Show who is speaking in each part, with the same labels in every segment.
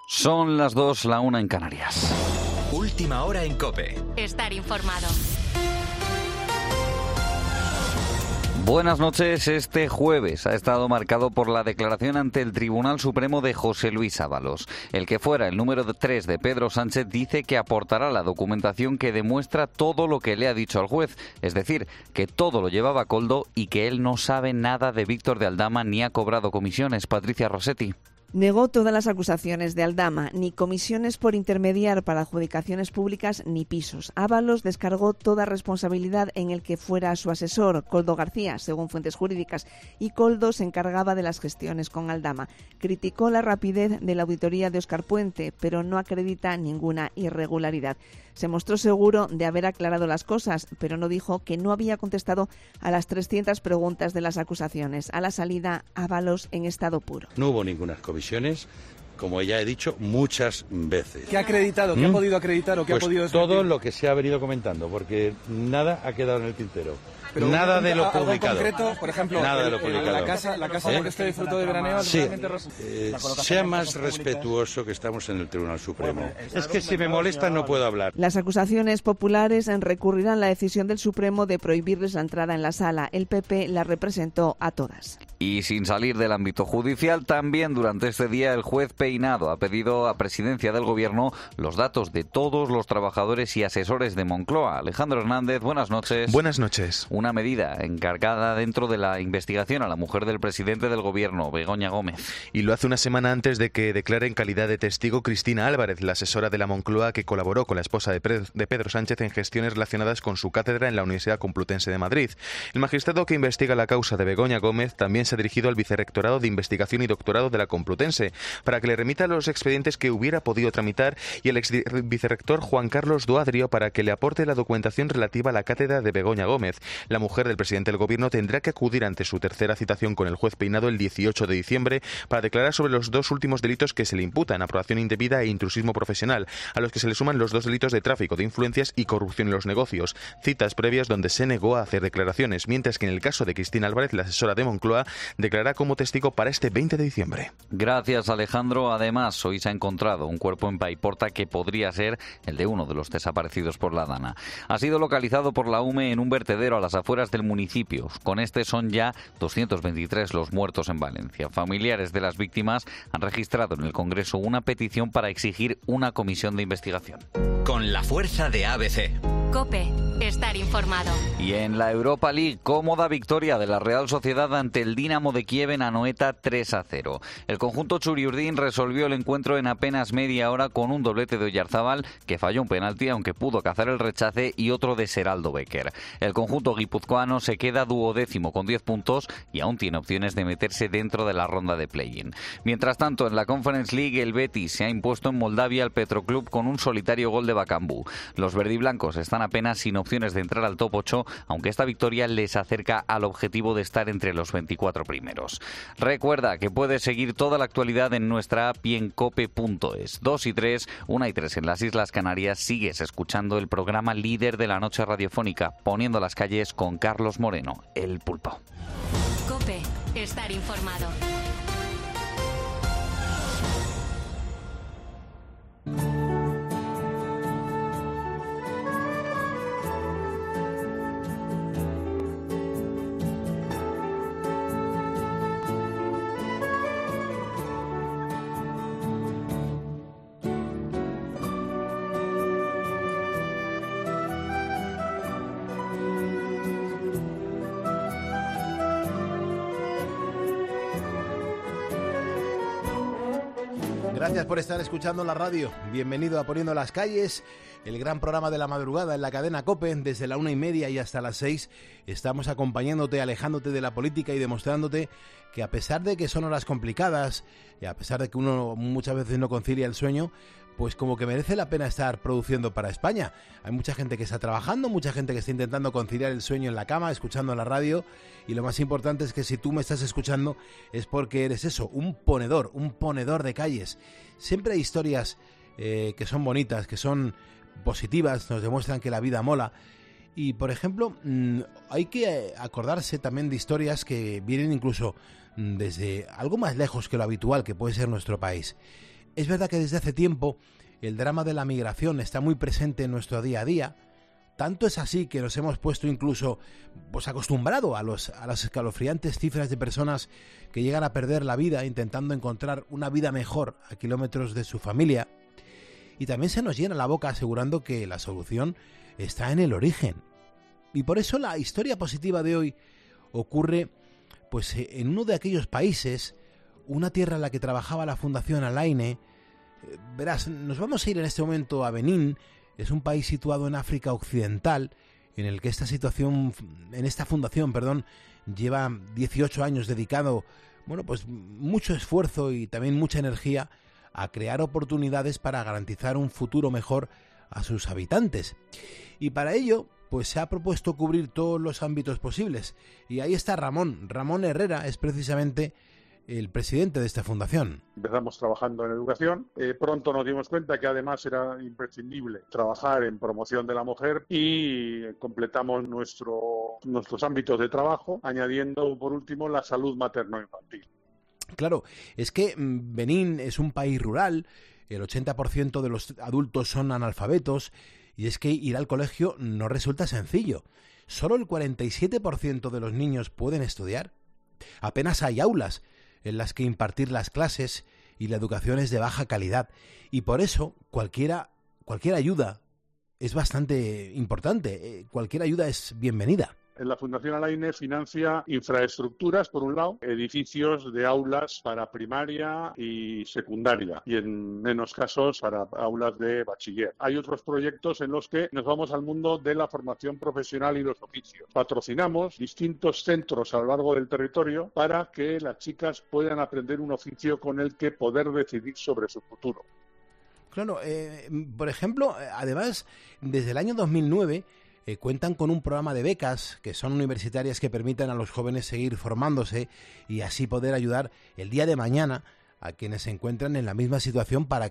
Speaker 1: Son las 2, la 1 en Canarias.
Speaker 2: Última hora en COPE.
Speaker 3: Estar informado.
Speaker 1: Buenas noches. Este jueves ha estado marcado por la declaración ante el Tribunal Supremo de José Luis Ábalos. El que fuera el número 3 de Pedro Sánchez dice que aportará la documentación que demuestra todo lo que le ha dicho al juez, es decir, que todo lo llevaba a Koldo y que él no sabe nada de Víctor de Aldama ni ha cobrado comisiones. Patricia Rossetti.
Speaker 4: Negó todas las acusaciones de Aldama, ni comisiones por intermediar para adjudicaciones públicas ni pisos. Ábalos descargó toda responsabilidad en el que fuera su asesor, Koldo García, según fuentes jurídicas, y Koldo se encargaba de las gestiones con Aldama. Criticó la rapidez de la auditoría de Óscar Puente, pero no acredita ninguna irregularidad. Se mostró seguro de haber aclarado las cosas, pero no dijo que no había contestado a las 300 preguntas de las acusaciones. A la salida, Ábalos en estado puro.
Speaker 5: No hubo ninguna comisiones, como ya he dicho muchas veces.
Speaker 6: ¿Qué ha acreditado? ¿Qué ha podido acreditar o qué
Speaker 5: pues
Speaker 6: ha podido desmentir?
Speaker 5: Todo lo que se ha venido comentando, porque nada ha quedado en el tintero.
Speaker 6: Pero
Speaker 5: nada de lo
Speaker 6: algo
Speaker 5: publicado.
Speaker 6: Concreto, por ejemplo,
Speaker 5: nada de lo publicado.
Speaker 6: La casa en la que usted disfrutó de veraneo.
Speaker 5: Sí, sea más respetuoso, que estamos en el Tribunal Supremo. Es que si me molesta no puedo hablar.
Speaker 4: Las acusaciones populares recurrirán la decisión del Supremo de prohibirles la entrada en la sala. El PP la representó a todas.
Speaker 1: Y sin salir del ámbito judicial, también durante este día el juez Peinado ha pedido a Presidencia del Gobierno los datos de todos los trabajadores y asesores de Moncloa. Alejandro Hernández, buenas noches.
Speaker 7: Buenas noches.
Speaker 1: Una medida encargada dentro de la investigación a la mujer del presidente del Gobierno, Begoña Gómez.
Speaker 7: Y lo hace una semana antes de que declare en calidad de testigo Cristina Álvarez, la asesora de la Moncloa que colaboró con la esposa de Pedro Sánchez en gestiones relacionadas con su cátedra en la Universidad Complutense de Madrid. El magistrado que investiga la causa de Begoña Gómez también se ha dirigido al Vicerrectorado de Investigación y Doctorado de la Complutense para que le remita los expedientes que hubiera podido tramitar y al exvicerrector Juan Carlos Doadrio para que le aporte la documentación relativa a la cátedra de Begoña Gómez. La mujer del presidente del Gobierno tendrá que acudir ante su tercera citación con el juez Peinado el 18 de diciembre para declarar sobre los dos últimos delitos que se le imputan, aprobación indebida e intrusismo profesional, a los que se le suman los dos delitos de tráfico de influencias y corrupción en los negocios, citas previas donde se negó a hacer declaraciones, mientras que en el caso de Cristina Álvarez, la asesora de Moncloa, declarará como testigo para este 20 de diciembre.
Speaker 1: Gracias, Alejandro. Además, hoy se ha encontrado un cuerpo en Paiporta que podría ser el de uno de los desaparecidos por la Dana. Ha sido localizado por la UME en un vertedero a las afueras del municipio. Con este son ya 223 los muertos en Valencia. Familiares de las víctimas han registrado en el Congreso una petición para exigir una comisión de investigación.
Speaker 2: Con la fuerza de ABC.
Speaker 3: COPE. Estar informado.
Speaker 1: Y en la Europa League, cómoda victoria de la Real Sociedad ante el Dinamo de Kiev en Anoeta 3-0. El conjunto churiurdín resolvió el encuentro en apenas media hora con un doblete de Oyarzábal, que falló un penalti aunque pudo cazar el rechace, y otro de Seraldo Becker. El conjunto guipuzcoano se queda duodécimo con 10 puntos y aún tiene opciones de meterse dentro de la ronda de play-in. Mientras tanto, en la Conference League, el Betis se ha impuesto en Moldavia al Petroclub con un solitario gol de Bakambu. Los verdiblancos están apenas sin opciones de entrar al top 8, aunque esta victoria les acerca al objetivo de estar entre los 24 primeros. Recuerda que puedes seguir toda la actualidad en nuestra app y en cope.es. 2 y 3, 1 y 3 en las Islas Canarias. Sigues escuchando el programa líder de la noche radiofónica, Poniendo las calles, con Carlos Moreno, el Pulpo.
Speaker 3: COPE. Estar informado.
Speaker 8: Gracias por estar escuchando la radio. Bienvenido a Poniendo las calles, el gran programa de la madrugada en la cadena COPE. Desde la 1:30 y hasta las 6 estamos acompañándote, alejándote de la política y demostrándote que a pesar de que son horas complicadas y a pesar de que uno muchas veces no concilia el sueño, pues como que merece la pena estar produciendo para España. Hay mucha gente que está trabajando, mucha gente que está intentando conciliar el sueño en la cama, escuchando la radio, y lo más importante es que si tú me estás escuchando es porque eres eso, un ponedor de calles. Siempre hay historias que son bonitas, que son positivas, nos demuestran que la vida mola. Y por ejemplo, hay que acordarse también de historias que vienen incluso desde algo más lejos que lo habitual, que puede ser nuestro país. Es verdad que desde hace tiempo el drama de la migración está muy presente en nuestro día a día. Tanto es así que nos hemos puesto incluso acostumbrado a las escalofriantes cifras de personas que llegan a perder la vida intentando encontrar una vida mejor a kilómetros de su familia. Y también se nos llena la boca asegurando que la solución está en el origen. Y por eso la historia positiva de hoy ocurre en uno de aquellos países, una tierra en la que trabajaba la Fundación Al-Aine. Verás, nos vamos a ir en este momento a Benín. Es un país situado en África Occidental, en el que esta fundación, lleva 18 años dedicado, mucho esfuerzo y también mucha energía a crear oportunidades para garantizar un futuro mejor a sus habitantes. Y para ello, se ha propuesto cubrir todos los ámbitos posibles. Y ahí está Ramón. Ramón Herrera es precisamente el presidente de esta fundación.
Speaker 9: Empezamos trabajando en educación, pronto nos dimos cuenta que además era imprescindible trabajar en promoción de la mujer y completamos nuestros ámbitos de trabajo, añadiendo por último la salud materno-infantil.
Speaker 8: Claro, es que Benín es un país rural, el 80% de los adultos son analfabetos y es que ir al colegio no resulta sencillo. Solo el 47% de los niños pueden estudiar. Apenas hay aulas en las que impartir las clases y la educación es de baja calidad. Y por eso cualquier ayuda es bastante importante, cualquier ayuda es bienvenida.
Speaker 9: La Fundación Al-Aine financia infraestructuras, por un lado, edificios de aulas para primaria y secundaria, y en menos casos para aulas de bachiller. Hay otros proyectos en los que nos vamos al mundo de la formación profesional y los oficios. Patrocinamos distintos centros a lo largo del territorio para que las chicas puedan aprender un oficio con el que poder decidir sobre su futuro.
Speaker 8: Claro, por ejemplo, además, desde el año 2009... cuentan con un programa de becas que son universitarias que permiten a los jóvenes seguir formándose y así poder ayudar el día de mañana a quienes se encuentran en la misma situación por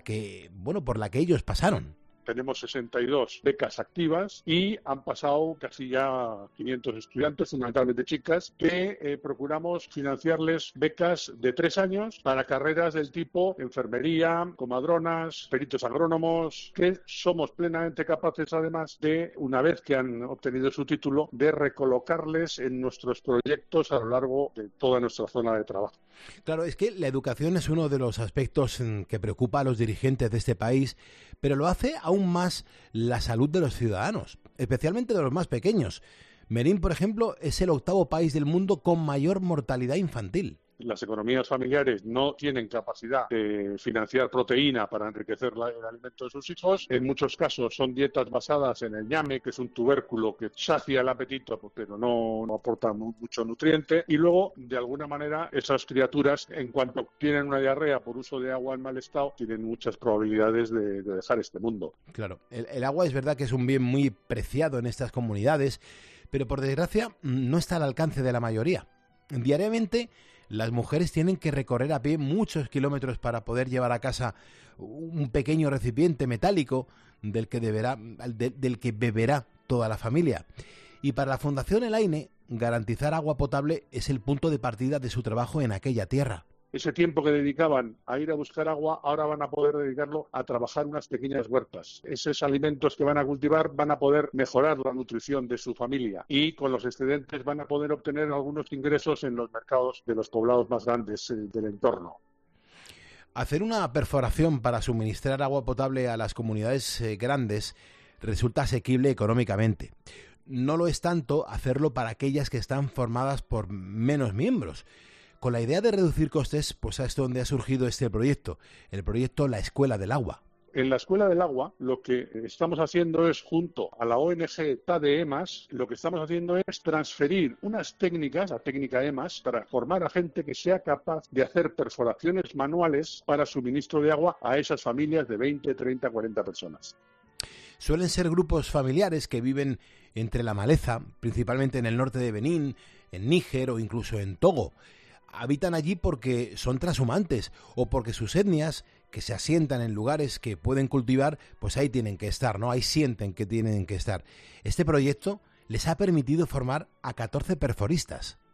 Speaker 8: la que ellos pasaron.
Speaker 9: Tenemos 62 becas activas y han pasado casi ya 500 estudiantes, fundamentalmente chicas, que procuramos financiarles becas de 3 años para carreras del tipo enfermería, comadronas, peritos agrónomos, que somos plenamente capaces además de, una vez que han obtenido su título, de recolocarles en nuestros proyectos a lo largo de toda nuestra zona de trabajo.
Speaker 8: Claro, es que la educación es uno de los aspectos que preocupa a los dirigentes de este país, pero lo hace aún más la salud de los ciudadanos, especialmente de los más pequeños. Benín, por ejemplo, es el 8º país del mundo con mayor mortalidad infantil.
Speaker 9: Las economías familiares no tienen capacidad de financiar proteína para enriquecer el alimento de sus hijos. En muchos casos son dietas basadas en el ñame, que es un tubérculo que sacia el apetito, pero no aporta mucho nutriente. Y luego, de alguna manera, esas criaturas, en cuanto tienen una diarrea por uso de agua en mal estado, tienen muchas probabilidades de dejar este mundo.
Speaker 8: Claro, el agua es verdad que es un bien muy preciado en estas comunidades, pero por desgracia no está al alcance de la mayoría. Diariamente, las mujeres tienen que recorrer a pie muchos kilómetros para poder llevar a casa un pequeño recipiente metálico del que beberá toda la familia. Y para la Fundación Al-Aine, garantizar agua potable es el punto de partida de su trabajo en aquella tierra.
Speaker 9: Ese tiempo que dedicaban a ir a buscar agua, ahora van a poder dedicarlo a trabajar unas pequeñas huertas. Esos alimentos que van a cultivar van a poder mejorar la nutrición de su familia y con los excedentes van a poder obtener algunos ingresos en los mercados de los poblados más grandes del entorno.
Speaker 8: Hacer una perforación para suministrar agua potable a las comunidades grandes resulta asequible económicamente. No lo es tanto hacerlo para aquellas que están formadas por menos miembros. Con la idea de reducir costes, es donde ha surgido este proyecto, el proyecto La Escuela del Agua.
Speaker 9: En la Escuela del Agua lo que estamos haciendo es, junto a la ONG TADE EMAS, lo que estamos haciendo es transferir unas técnicas, la técnica EMAS, para formar a gente que sea capaz de hacer perforaciones manuales para suministro de agua a esas familias de 20, 30, 40 personas.
Speaker 8: Suelen ser grupos familiares que viven entre la maleza, principalmente en el norte de Benín, en Níger o incluso en Togo. Habitan allí porque son trashumantes o porque sus etnias, que se asientan en lugares que pueden cultivar, ahí tienen que estar, ¿no? Ahí sienten que tienen que estar. Este proyecto les ha permitido formar a 14 perforistas.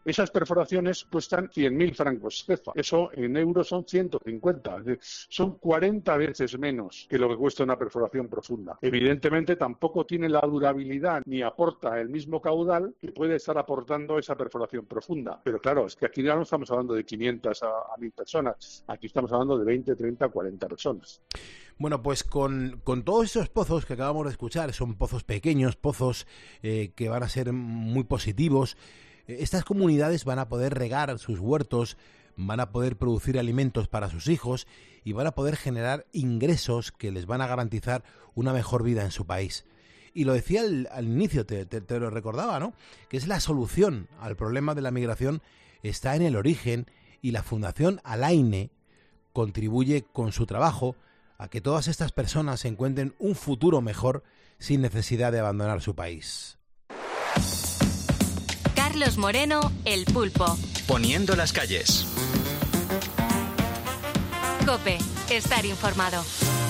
Speaker 9: Esas perforaciones cuestan 100.000 francos CFA. Eso en euros son 150. Es decir, son 40 veces menos que lo que cuesta una perforación profunda. Evidentemente tampoco tiene la durabilidad ni aporta el mismo caudal que puede estar aportando esa perforación profunda. Pero claro, es que aquí ya no estamos hablando de 500 a 1.000 personas. Aquí estamos hablando de 20, 30, 40 personas.
Speaker 8: Bueno, pues con todos esos pozos que acabamos de escuchar, son pozos pequeños, pozos que van a ser muy positivos. Estas comunidades van a poder regar sus huertos, van a poder producir alimentos para sus hijos y van a poder generar ingresos que les van a garantizar una mejor vida en su país. Y lo decía al inicio, te lo recordaba, ¿no? Que es la solución al problema de la migración, está en el origen, y la Fundación Alaine contribuye con su trabajo a que todas estas personas encuentren un futuro mejor sin necesidad de abandonar su país.
Speaker 3: Carlos Moreno, El Pulpo.
Speaker 2: Poniendo las calles.
Speaker 3: COPE, estar informado.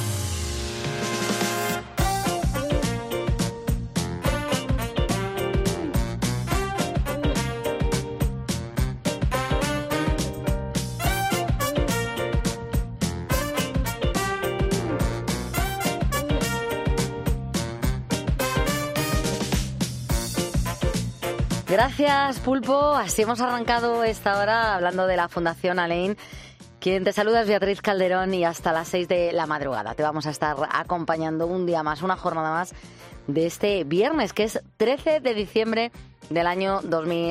Speaker 10: Gracias, Pulpo. Así hemos arrancado esta hora hablando de la Fundación Alaine. Quien te saluda es Beatriz Calderón y hasta las 6 de la madrugada te vamos a estar acompañando un día más, una jornada más de este viernes, que es 13 de diciembre del año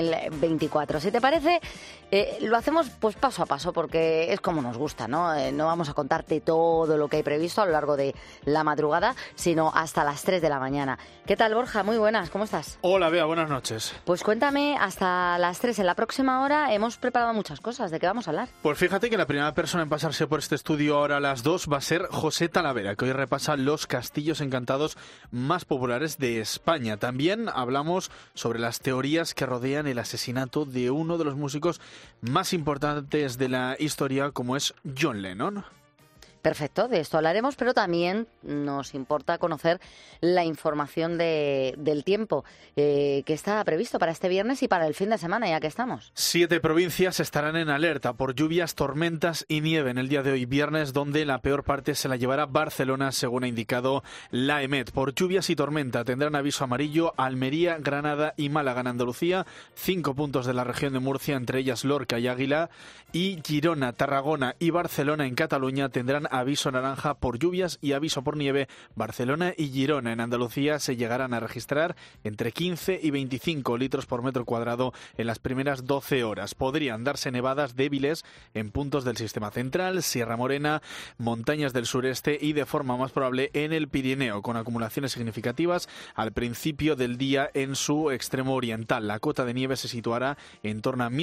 Speaker 10: 2024. Si te parece, lo hacemos pues paso a paso porque es como nos gusta, ¿no? No vamos a contarte todo lo que hay previsto a lo largo de la madrugada, sino hasta las 3 de la mañana. ¿Qué tal, Borja? Muy buenas, ¿cómo estás?
Speaker 6: Hola, Bea, buenas noches.
Speaker 10: Pues cuéntame, hasta las 3, en la próxima hora hemos preparado muchas cosas. ¿De qué vamos a hablar?
Speaker 6: Pues fíjate que la primera persona en pasarse por este estudio ahora a las 2 va a ser José Talavera, que hoy repasa los castillos encantados más populares de España. También hablamos sobre las teorías que rodean el asesinato de uno de los músicos más importantes de la historia, como es John Lennon.
Speaker 10: Perfecto, de esto hablaremos, pero también nos importa conocer la información del tiempo que está previsto para este viernes y para el fin de semana, ya que estamos.
Speaker 6: 7 provincias estarán en alerta por lluvias, tormentas y nieve en el día de hoy viernes, donde la peor parte se la llevará Barcelona, según ha indicado la EMET. Por lluvias y tormenta tendrán aviso amarillo Almería, Granada y Málaga en Andalucía, 5 puntos de la región de Murcia, entre ellas Lorca y Águila, y Girona, Tarragona y Barcelona en Cataluña tendrán aviso naranja por lluvias y aviso por nieve. Barcelona y Girona en Andalucía se llegarán a registrar entre 15 y 25 litros por metro cuadrado en las primeras 12 horas. Podrían darse nevadas débiles en puntos del sistema central, Sierra Morena, montañas del sureste y de forma más probable en el Pirineo, con acumulaciones significativas al principio del día en su extremo oriental. La cota de nieve se situará en torno a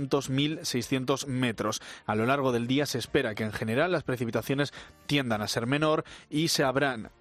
Speaker 6: 1.200-1.600 metros. A lo largo del día se espera que en general las precipitaciones tiendan a ser menor y se abrán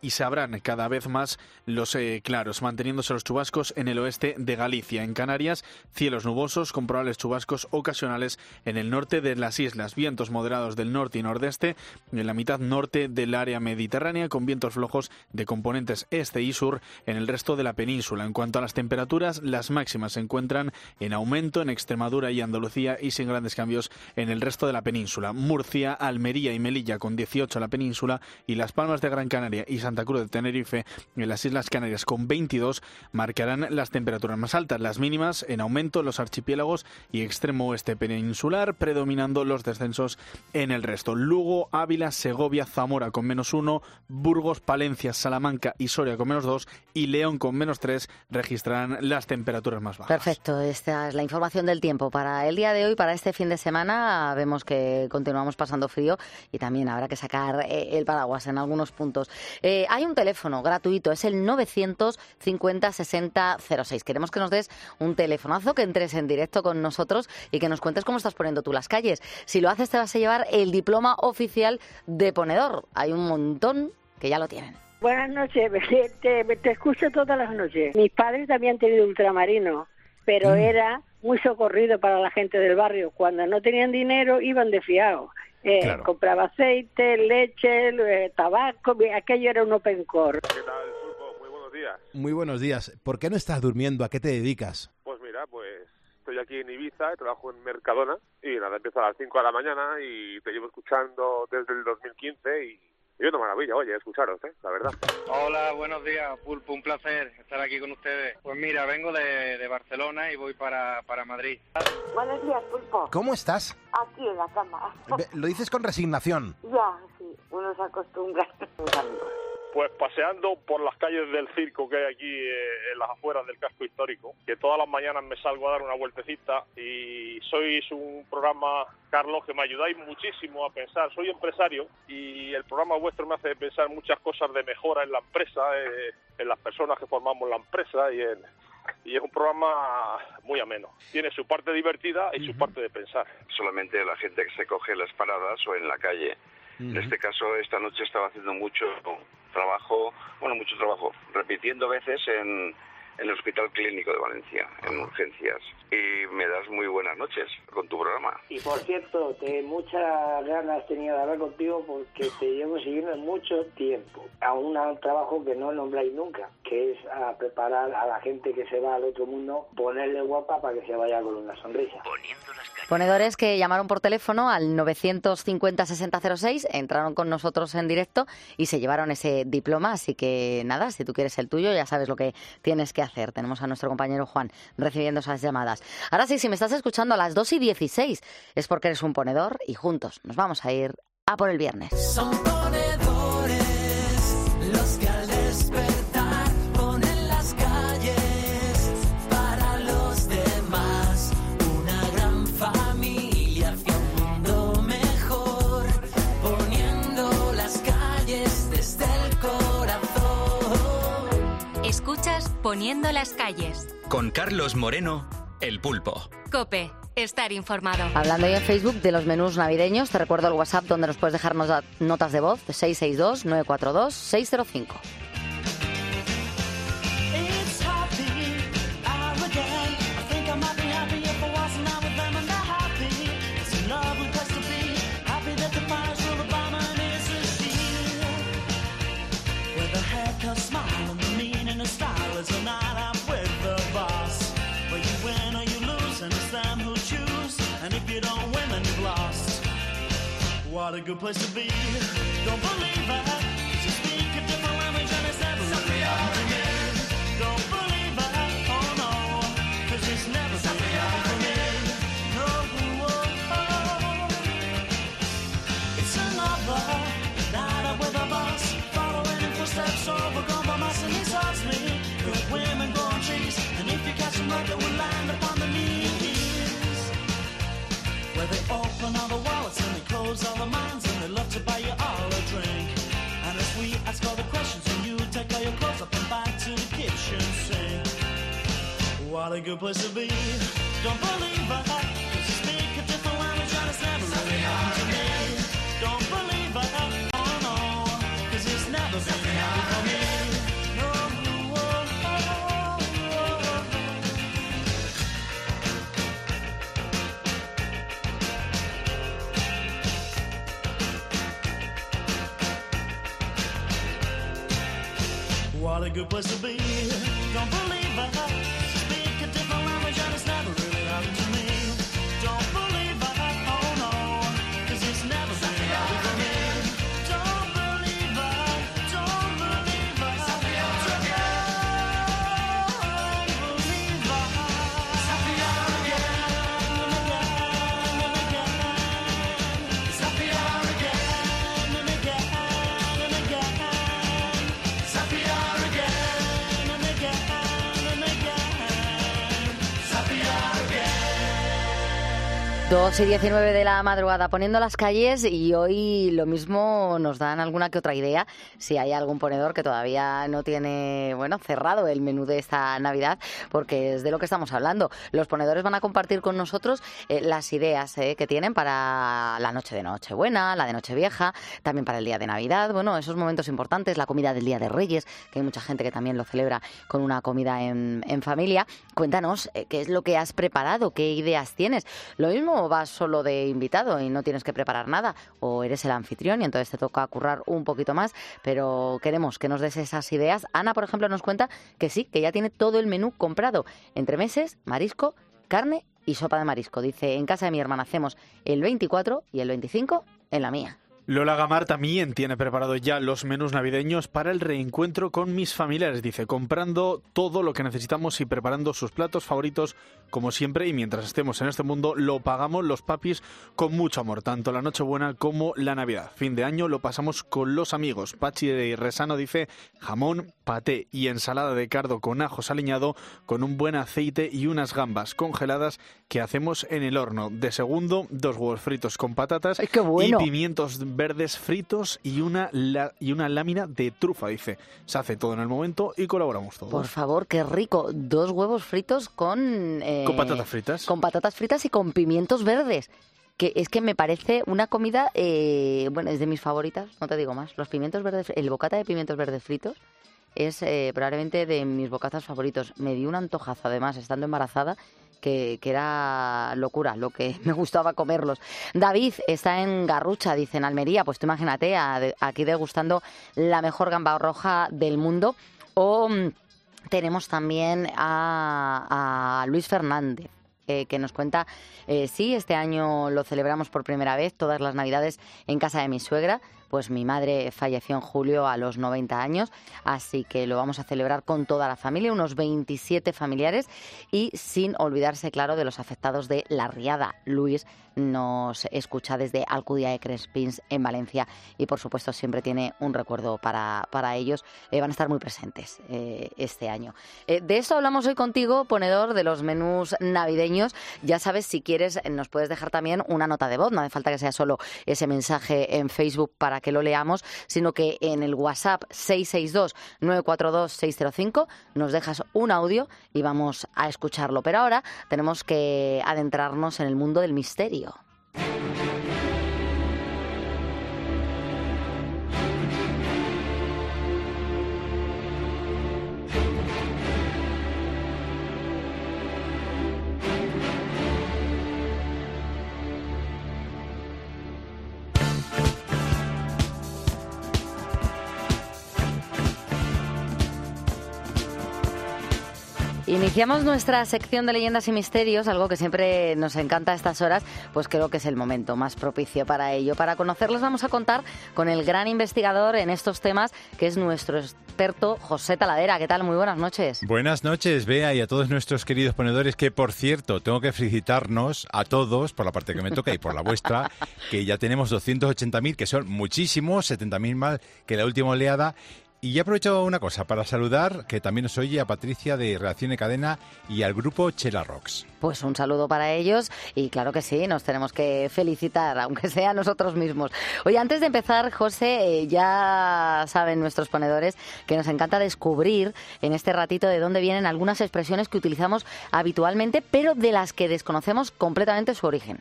Speaker 6: cada vez más los claros, manteniéndose los chubascos en el oeste de Galicia. En Canarias, cielos nubosos con probables chubascos ocasionales en el norte de las islas, vientos moderados del norte y nordeste en la mitad norte del área mediterránea, con vientos flojos de componentes este y sur en el resto de la península. En cuanto a las temperaturas, las máximas se encuentran en aumento en Extremadura y Andalucía y sin grandes cambios en el resto de la península. Murcia, Almería y Melilla con 18 en la península y Las Palmas de Gran Canaria y Santa Cruz de Tenerife en las Islas Canarias con 22 marcarán las temperaturas más altas. Las mínimas en aumento en los archipiélagos y extremo oeste peninsular, predominando los descensos en el resto. Lugo, Ávila, Segovia, Zamora con -1, Burgos, Palencia, Salamanca y Soria con -2 y León con -3 registrarán las temperaturas más bajas.
Speaker 10: Perfecto, esta es la información del tiempo para el día de hoy, para este fin de semana. Vemos que continuamos pasando frío y también habrá que sacar el paraguas en algunos puntos. Hay un teléfono gratuito, es el 950 60 06. Queremos que nos des un telefonazo, que entres en directo con nosotros y que nos cuentes cómo estás poniendo tú las calles. Si lo haces te vas a llevar el diploma oficial de ponedor. Hay un montón que ya lo tienen.
Speaker 11: Buenas noches, te escucho todas las noches. Mis padres también han tenido ultramarino, pero era muy socorrido para la gente del barrio. Cuando no tenían dinero iban de fiado. Claro. Compraba aceite, leche, tabaco, aquello era un open core.
Speaker 12: ¿Qué tal, Pulpo? Muy buenos días.
Speaker 8: Muy buenos días. ¿Por qué no estás durmiendo? ¿A qué te dedicas?
Speaker 12: Pues mira, pues Estoy aquí en Ibiza, trabajo en Mercadona y nada, empiezo a las 5 de la mañana y te llevo escuchando desde el 2015 y es una maravilla, oye, escucharos, la verdad.
Speaker 13: Hola, buenos días, Pulpo, un placer estar aquí con ustedes. Pues mira, vengo de Barcelona y voy para Madrid.
Speaker 14: Buenos días, Pulpo.
Speaker 8: ¿Cómo estás?
Speaker 14: Aquí en la cama.
Speaker 8: Lo dices con resignación.
Speaker 14: Ya, sí, uno se acostumbra a sus amigos.
Speaker 12: Pues paseando por las calles del circo que hay aquí en las afueras del casco histórico, que todas las mañanas me salgo a dar una vueltecita y sois un programa, Carlos, que me ayudáis muchísimo a pensar. Soy empresario y el programa vuestro me hace pensar muchas cosas de mejora en la empresa, en las personas que formamos la empresa y es un programa muy ameno. Tiene su parte divertida y su parte de pensar.
Speaker 15: Solamente la gente que se coge en las paradas o en la calle. En este caso, esta noche estaba haciendo mucho trabajo, repitiendo veces en el Hospital Clínico de Valencia, en urgencias. Y me das muy buenas noches con tu programa.
Speaker 16: Y por cierto, muchas ganas tenía de hablar contigo porque te llevo siguiendo mucho tiempo a un trabajo que no nombráis nunca, que es a preparar a la gente que se va al otro mundo, ponerle guapa para que se vaya con una sonrisa.
Speaker 10: Ponedores que llamaron por teléfono al 950-6006, entraron con nosotros en directo y se llevaron ese diploma, así que nada, si tú quieres el tuyo ya sabes lo que tienes que hacer. Tenemos a nuestro compañero Juan recibiendo esas llamadas. Ahora sí, si me estás escuchando a las 2:16 es porque eres un ponedor y juntos nos vamos a ir a por el viernes.
Speaker 17: Son ponedores los que al despertar ponen las calles para los demás. Una gran familia hacia un mundo mejor, poniendo las calles desde el corazón.
Speaker 3: Escuchas Poniendo las calles.
Speaker 2: Con Carlos Moreno, El Pulpo.
Speaker 3: COPE. Estar informado.
Speaker 10: Hablando hoy en Facebook de los menús navideños, te recuerdo el WhatsApp donde nos puedes dejarnos notas de voz, 662-942-605.
Speaker 17: What a good place to be. Don't believe it. You speak a different language and it's never really happened to me. Don't believe it. Oh no. Cause it's never really happened to me. No. It's another night out with a bus, following in footsteps overgrown by mice, and he serves me good women growing trees. And if you catch them right, they will land upon the knees. Where they open all the wallets and they close all the minds, and they love to buy you all a drink. And as we ask all the questions, and you take all your clothes up and back to the kitchen sink. What a good place to be. Don't believe it, 'cause you speak a different language and it's never really happened to me. Don't believe it, oh no, 'cause it's never been happened for me. What a good place to be. Don't believe it. Speak a different language and it's never really happened to me. Don't believe it. Oh no, 'cause it's never been happened to me. Don't believe it. Don't believe it. Don't believe it.
Speaker 10: Dos y 19 de la madrugada, poniendo las calles, y hoy lo mismo nos dan alguna que otra idea si hay algún ponedor que todavía no tiene, cerrado el menú de esta Navidad, porque es de lo que estamos hablando. Los ponedores van a compartir con nosotros las ideas que tienen para la noche de Nochebuena, la de Nochevieja, también para el día de Navidad, esos momentos importantes, la comida del Día de Reyes, que hay mucha gente que también lo celebra con una comida en familia. Cuéntanos qué es lo que has preparado, qué ideas tienes. Lo mismo vas solo de invitado y no tienes que preparar nada, o eres el anfitrión y entonces te toca currar un poquito más, pero queremos que nos des esas ideas. Ana, por ejemplo, nos cuenta que sí, que ya tiene todo el menú comprado: entremeses, marisco, carne y sopa de marisco. Dice, en casa de mi hermana hacemos el 24 y el 25 en la mía.
Speaker 6: Lola Gamar también tiene preparado ya los menús navideños para el reencuentro con mis familiares. Dice, comprando todo lo que necesitamos y preparando sus platos favoritos como siempre, y mientras estemos en este mundo lo pagamos los papis con mucho amor, tanto la Nochebuena como la Navidad. Fin de año lo pasamos con los amigos. Pachi de Resano dice, jamón, paté y ensalada de cardo con ajos aliñado, con un buen aceite y unas gambas congeladas que hacemos en el horno. De segundo, 2 huevos fritos con patatas.
Speaker 10: ¡Ay, qué bueno!
Speaker 6: Y pimientos verdes fritos y una lámina de trufa, dice. Se hace todo en el momento y colaboramos todos.
Speaker 10: Por favor, qué rico. 2 huevos fritos con
Speaker 6: patatas fritas.
Speaker 10: Con patatas fritas y con pimientos verdes. Que es que me parece una comida, bueno, es de mis favoritas, no te digo más. Los pimientos verdes, el bocata de pimientos verdes fritos es probablemente de mis bocatas favoritos. Me dio un antojazo, además, estando embarazada, que era locura lo que me gustaba comerlos. David está en Garrucha, dice, en Almería. Pues tú imagínate, aquí degustando la mejor gamba roja del mundo. O tenemos también a Luis Fernández, que nos cuenta, sí, este año lo celebramos por primera vez, todas las Navidades en casa de mi suegra. Pues mi madre falleció en julio a los 90 años, así que lo vamos a celebrar con toda la familia, unos 27 familiares, y sin olvidarse, claro, de los afectados de la riada. Luis nos escucha desde Alcudia de Crespins, en Valencia, y por supuesto siempre tiene un recuerdo para ellos. Van a estar muy presentes este año. De eso hablamos hoy contigo, ponedor de los menús navideños. Ya sabes, si quieres, nos puedes dejar también una nota de voz. No hace falta que sea solo ese mensaje en Facebook para que lo leamos, sino que en el WhatsApp 662-942-605 nos dejas un audio y vamos a escucharlo. Pero ahora tenemos que adentrarnos en el mundo del misterio. Iniciamos nuestra sección de leyendas y misterios, algo que siempre nos encanta a estas horas, pues creo que es el momento más propicio para ello. Para conocerlos vamos a contar con el gran investigador en estos temas, que es nuestro experto José Taladera. ¿Qué tal? Muy buenas noches.
Speaker 18: Buenas noches, Bea, y a todos nuestros queridos ponedores, que por cierto, tengo que felicitarnos a todos por la parte que me toca y por la vuestra, que ya tenemos 280.000, que son muchísimos, 70.000 más que la última oleada. Y ya aprovecho una cosa para saludar, que también nos oye, a Patricia de Redacción en Cadena y al grupo Chela Rocks.
Speaker 10: Pues un saludo para ellos y claro que sí, nos tenemos que felicitar, aunque sea nosotros mismos. Oye, antes de empezar, José, ya saben nuestros ponedores que nos encanta descubrir en este ratito de dónde vienen algunas expresiones que utilizamos habitualmente, pero de las que desconocemos completamente su origen.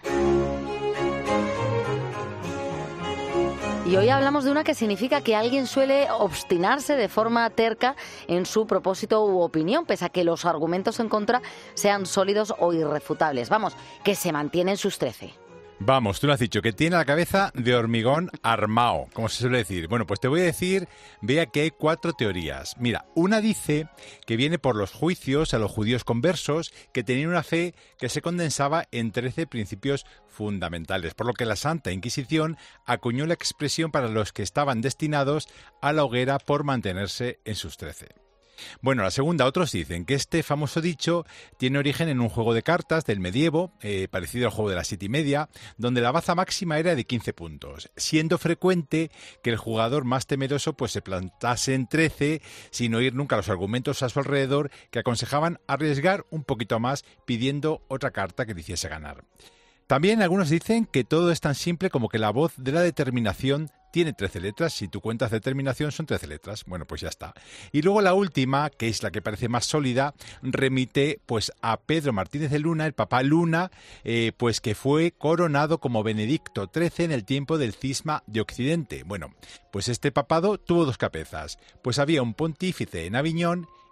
Speaker 10: Y hoy hablamos de una que significa que alguien suele obstinarse de forma terca en su propósito u opinión, pese a que los argumentos en contra sean sólidos o irrefutables. Vamos, que se mantiene en sus 13.
Speaker 18: Vamos, tú lo has dicho, que tiene la cabeza de hormigón armao, como se suele decir. Bueno, pues te voy a decir, vea que hay 4 teorías. Mira, una dice que viene por los juicios a los judíos conversos que tenían una fe que se condensaba en 13 principios fundamentales, por lo que la Santa Inquisición acuñó la expresión para los que estaban destinados a la hoguera por mantenerse en sus 13. Bueno, la segunda, otros dicen que este famoso dicho tiene origen en un juego de cartas del medievo, parecido al juego de las 7:30, donde la baza máxima era de 15 puntos, siendo frecuente que el jugador más temeroso pues se plantase en 13 sin oír nunca los argumentos a su alrededor que aconsejaban arriesgar un poquito más pidiendo otra carta que le hiciese ganar. También algunos dicen que todo es tan simple como que la voz de la determinación tiene 13 letras. Si tú cuentas determinación son 13 letras. Bueno, pues ya está. Y luego la última, que es la que parece más sólida, remite pues a Pedro Martínez de Luna, el papá Luna, pues que fue coronado como Benedicto XIII en el tiempo del cisma de Occidente. Bueno, pues este papado tuvo 2 cabezas. Pues había un pontífice en Aviñón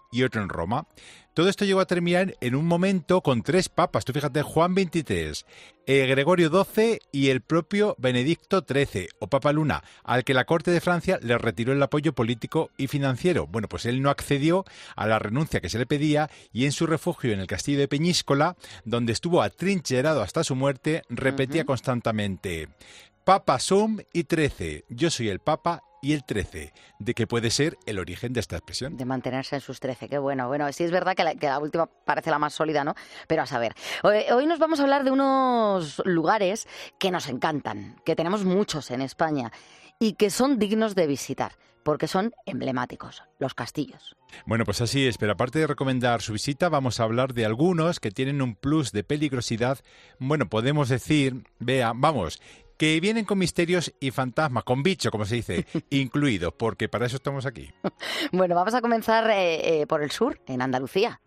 Speaker 18: y otro en Roma. Todo esto llegó a terminar en un momento con 3 papas. Tú fíjate, Juan XXIII, Gregorio XII y el propio Benedicto XIII, o Papa Luna, al que la corte de Francia le retiró el apoyo político y financiero. Bueno, pues él no accedió a la renuncia que se le pedía y en su refugio en el castillo de Peñíscola, donde estuvo atrincherado hasta su muerte, repetía constantemente: Papa sum y 13, yo soy el Papa y el 13, de que puede ser el origen de esta expresión.
Speaker 10: De mantenerse en sus 13, qué bueno. Bueno, sí es verdad que la última parece la más sólida, ¿no? Pero a saber, hoy nos vamos a hablar de unos lugares que nos encantan, que tenemos muchos en España y que son dignos de visitar, porque son emblemáticos, los castillos.
Speaker 18: Bueno, pues así es, pero aparte de recomendar su visita, vamos a hablar de algunos que tienen un plus de peligrosidad, bueno, podemos decir, que vienen con misterios y fantasmas, con bicho, como se dice, incluidos, porque para eso estamos aquí.
Speaker 10: Bueno, vamos a comenzar por el sur, en Andalucía.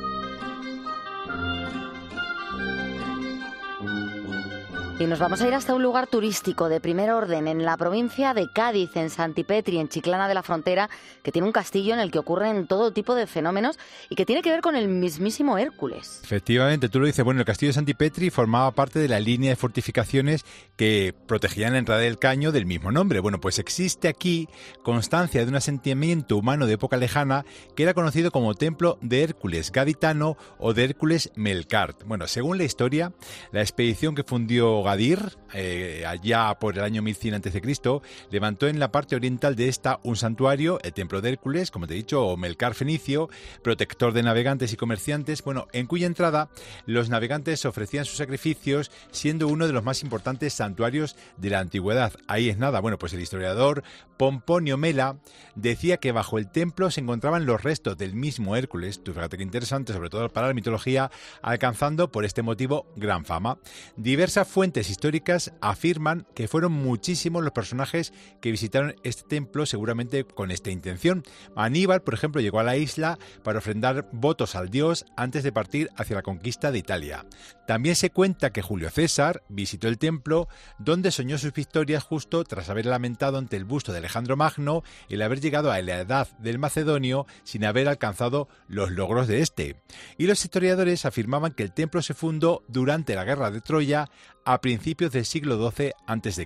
Speaker 10: Y nos vamos a ir hasta un lugar turístico de primer orden en la provincia de Cádiz, en Santipetri, en Chiclana de la Frontera, que tiene un castillo en el que ocurren todo tipo de fenómenos y que tiene que ver con el mismísimo Hércules.
Speaker 18: Efectivamente, tú lo dices. Bueno, el castillo de Santipetri formaba parte de la línea de fortificaciones que protegían la entrada del caño del mismo nombre. Bueno, pues existe aquí constancia de un asentamiento humano de época lejana que era conocido como Templo de Hércules Gaditano o de Hércules Melkart. Bueno, según la historia, la expedición que fundió Gadir, allá por el año 1100 a.C., levantó en la parte oriental de esta un santuario, el Templo de Hércules, como te he dicho, o Melkart fenicio, protector de navegantes y comerciantes, bueno, en cuya entrada los navegantes ofrecían sus sacrificios, siendo uno de los más importantes santuarios de la antigüedad. Ahí es nada. Bueno, pues el historiador Pomponio Mela decía que bajo el templo se encontraban los restos del mismo Hércules, tú fíjate qué interesante, sobre todo para la mitología, alcanzando por este motivo gran fama. Diversas fuentes históricas afirman que fueron muchísimos los personajes que visitaron este templo, seguramente con esta intención. Aníbal, por ejemplo, llegó a la isla para ofrendar votos al dios antes de partir hacia la conquista de Italia. También se cuenta que Julio César visitó el templo, donde soñó sus victorias justo tras haber lamentado ante el busto de Alejandro Magno el haber llegado a la edad del Macedonio sin haber alcanzado los logros de este. Y los historiadores afirmaban que el templo se fundó durante la guerra de Troya a principios del siglo XII a.C.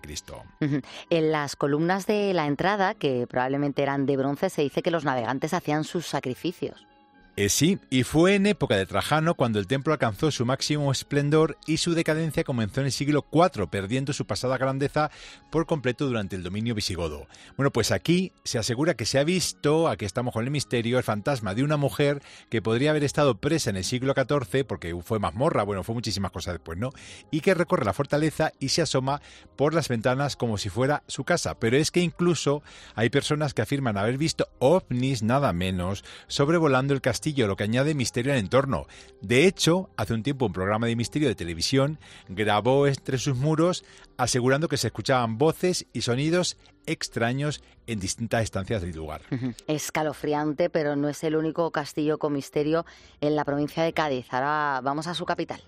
Speaker 10: En las columnas de la entrada, que probablemente eran de bronce, se dice que los navegantes hacían sus sacrificios.
Speaker 18: Sí, y fue en época de Trajano cuando el templo alcanzó su máximo esplendor y su decadencia comenzó en el siglo IV, perdiendo su pasada grandeza por completo durante el dominio visigodo. Bueno, pues aquí se asegura que se ha visto, aquí estamos con el misterio, el fantasma de una mujer que podría haber estado presa en el siglo XIV, porque fue mazmorra, bueno, fue muchísimas cosas después, ¿no? Y que recorre la fortaleza y se asoma por las ventanas como si fuera su casa. Pero es que incluso hay personas que afirman haber visto ovnis, nada menos, sobrevolando el castillo, lo que añade misterio al entorno. De hecho, hace un tiempo un programa de misterio de televisión grabó entre sus muros asegurando que se escuchaban voces y sonidos extraños en distintas estancias del lugar.
Speaker 10: Escalofriante, pero no es el único castillo con misterio en la provincia de Cádiz. Ahora vamos a su capital.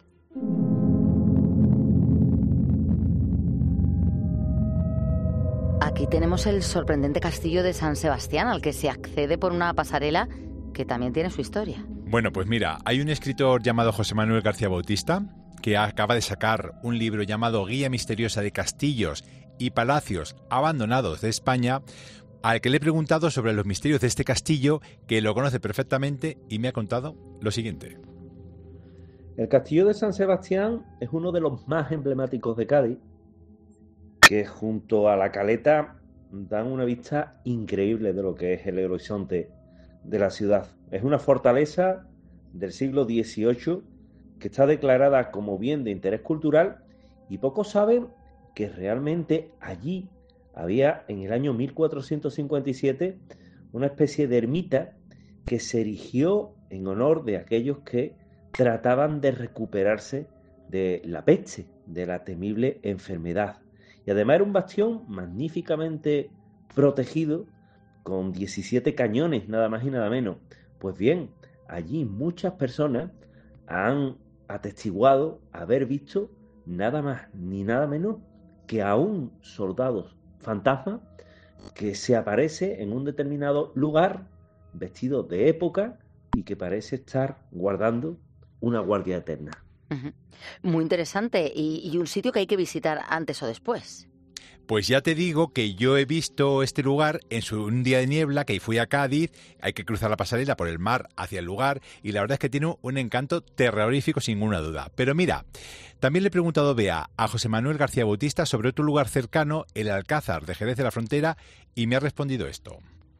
Speaker 10: Aquí tenemos el sorprendente castillo de San Sebastián, al que se accede por una pasarela que también tiene su historia.
Speaker 18: Bueno, pues mira, hay un escritor llamado José Manuel García Bautista que acaba de sacar un libro llamado Guía Misteriosa de Castillos y Palacios Abandonados de España, al que le he preguntado sobre los misterios de este castillo, que lo conoce perfectamente y me ha contado lo siguiente.
Speaker 19: El castillo de San Sebastián es uno de los más emblemáticos de Cádiz, que junto a la caleta dan una vista increíble de lo que es el horizonte de la ciudad. Es una fortaleza del siglo XVIII que está declarada como bien de interés cultural y pocos saben que realmente allí había en el año 1457 una especie de ermita que se erigió en honor de aquellos que trataban de recuperarse de la peste, de la temible enfermedad. Y además era un bastión magníficamente protegido con 17 cañones, nada más y nada menos. Pues bien, allí muchas personas han atestiguado haber visto nada más ni nada menos que a un soldado fantasma que se aparece en un determinado lugar, vestido de época, y que parece estar guardando una guardia eterna.
Speaker 10: Muy interesante. ¿Y un sitio que hay que visitar antes o después?
Speaker 18: Pues ya te digo que yo he visto este lugar un día de niebla, que fui a Cádiz, hay que cruzar la pasarela por el mar hacia el lugar, y la verdad es que tiene un encanto terrorífico sin ninguna duda. Pero mira, también le he preguntado, Bea, a José Manuel García Bautista sobre otro lugar cercano, el Alcázar de Jerez de la Frontera, y me ha respondido esto.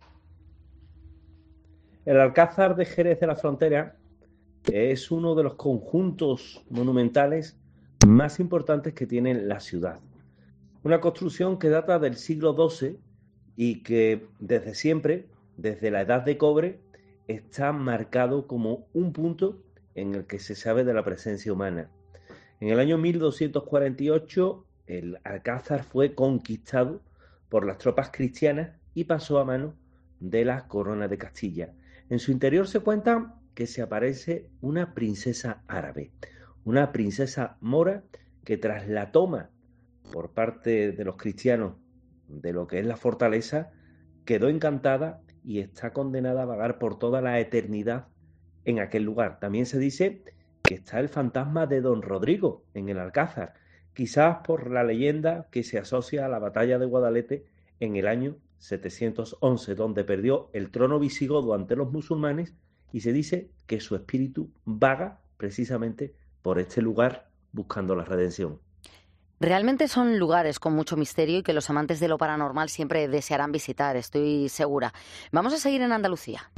Speaker 19: El Alcázar de Jerez de la Frontera es uno de los conjuntos monumentales más importantes que tiene la ciudad. Una construcción que data del siglo XII y que desde siempre, desde la Edad de Cobre, está marcado como un punto en el que se sabe de la presencia humana. En el año 1248, el Alcázar fue conquistado por las tropas cristianas y pasó a manos de la Corona de Castilla. En su interior se cuenta que se aparece una princesa árabe, una princesa mora que tras la toma por parte de los cristianos de lo que es la fortaleza, quedó encantada y está condenada a vagar por toda la eternidad en aquel lugar. También se dice que está el fantasma de Don Rodrigo en el Alcázar, quizás por la leyenda que se asocia a la batalla de Guadalete en el año 711, donde perdió el trono visigodo ante los musulmanes, y se dice que su espíritu vaga precisamente por este lugar buscando la redención.
Speaker 10: Realmente son lugares con mucho misterio y que los amantes de lo paranormal siempre desearán visitar, estoy segura. Vamos a seguir en Andalucía.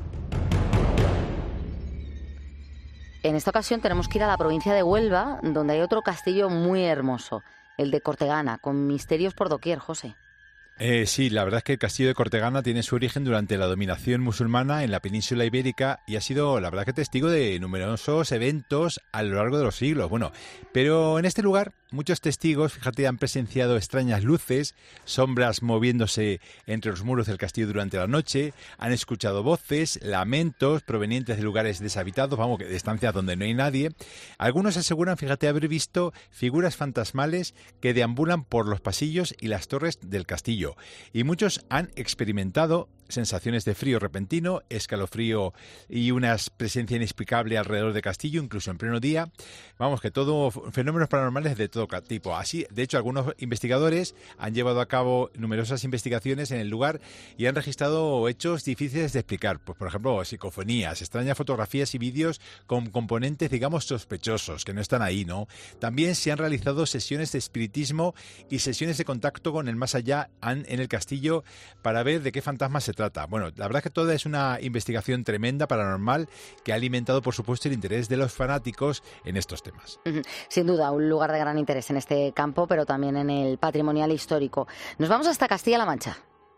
Speaker 10: En esta ocasión tenemos que ir a la provincia de Huelva, donde hay otro castillo muy hermoso, el de Cortegana, con misterios por doquier, José.
Speaker 18: Sí, la verdad es que el castillo de Cortegana tiene su origen durante la dominación musulmana en la península ibérica y ha sido, la verdad, que testigo de numerosos eventos a lo largo de los siglos. Bueno, pero en este lugar muchos testigos, fíjate, han presenciado extrañas luces, sombras moviéndose entre los muros del castillo durante la noche, han escuchado voces, lamentos provenientes de lugares deshabitados, vamos, de estancias donde no hay nadie. Algunos aseguran, fíjate, haber visto figuras fantasmales que deambulan por los pasillos y las torres del castillo. Y muchos han experimentado sensaciones de frío repentino, escalofrío y una presencia inexplicable alrededor del castillo, incluso en pleno día. Vamos, que todo fenómenos paranormales de todo tipo. Así, de hecho, algunos investigadores han llevado a cabo numerosas investigaciones en el lugar y han registrado hechos difíciles de explicar. Pues, por ejemplo, psicofonías, extrañas fotografías y vídeos con componentes, digamos, sospechosos, que no están ahí, ¿no? También se han realizado sesiones de espiritismo y sesiones de contacto con el más allá en el castillo para ver de qué fantasmas se trata. Bueno, la verdad es que toda es una investigación tremenda, paranormal, que ha alimentado, por supuesto, el interés de los fanáticos en estos temas.
Speaker 10: Sin duda, un lugar de gran interés en este campo, pero también en el patrimonial histórico. Nos vamos hasta Castilla-La Mancha.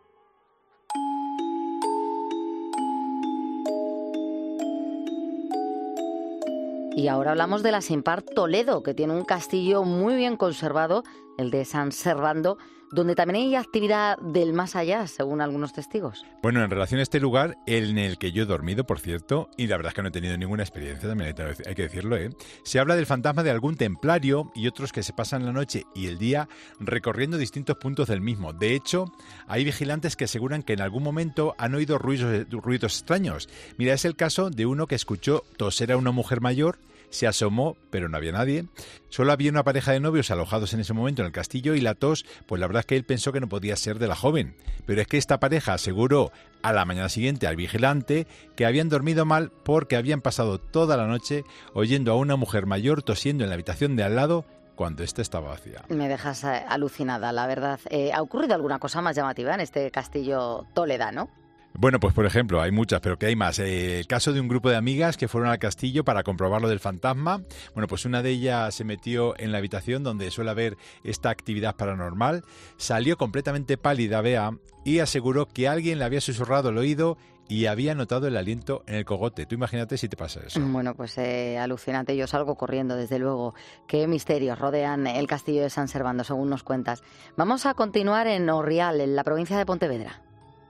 Speaker 10: Y ahora hablamos de la Sempar Toledo, que tiene un castillo muy bien conservado, el de San Servando, donde también hay actividad del más allá, según algunos testigos.
Speaker 18: Bueno, en relación a este lugar, en el que yo he dormido, por cierto, y la verdad es que no he tenido ninguna experiencia, también hay que decirlo, se habla del fantasma de algún templario y otros que se pasan la noche y el día recorriendo distintos puntos del mismo. De hecho, hay vigilantes que aseguran que en algún momento han oído ruidos extraños. Mira, es el caso de uno que escuchó toser a una mujer mayor, se asomó, pero no había nadie. Solo había una pareja de novios alojados en ese momento en el castillo y la tos, pues la verdad es que él pensó que no podía ser de la joven. Pero es que esta pareja aseguró a la mañana siguiente al vigilante que habían dormido mal porque habían pasado toda la noche oyendo a una mujer mayor tosiendo en la habitación de al lado cuando ésta estaba vacía.
Speaker 10: Me dejas alucinada, la verdad. ¿Ha ocurrido alguna cosa más llamativa en este castillo toledano?
Speaker 18: Bueno, pues por ejemplo, hay muchas, pero ¿qué hay más? El caso de un grupo de amigas que fueron al castillo para comprobar lo del fantasma. Bueno, pues una de ellas se metió en la habitación donde suele haber esta actividad paranormal, salió completamente pálida, Bea, y aseguró que alguien le había susurrado el oído y había notado el aliento en el cogote. Tú imagínate si te pasa eso.
Speaker 10: Bueno, pues alucinante. Yo salgo corriendo, desde luego. Qué misterios rodean el castillo de San Servando, según nos cuentas. Vamos a continuar en Orrial, en la provincia de Pontevedra.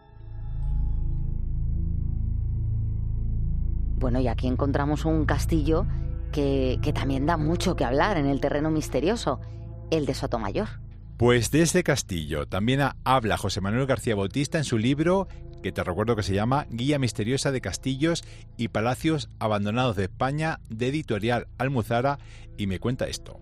Speaker 10: Bueno, y aquí encontramos un castillo que también da mucho que hablar en el terreno misterioso, el de Sotomayor.
Speaker 18: Pues de este castillo también habla José Manuel García Bautista en su libro, que te recuerdo que se llama Guía misteriosa de castillos y palacios abandonados de España, de Editorial Almuzara, y me cuenta esto.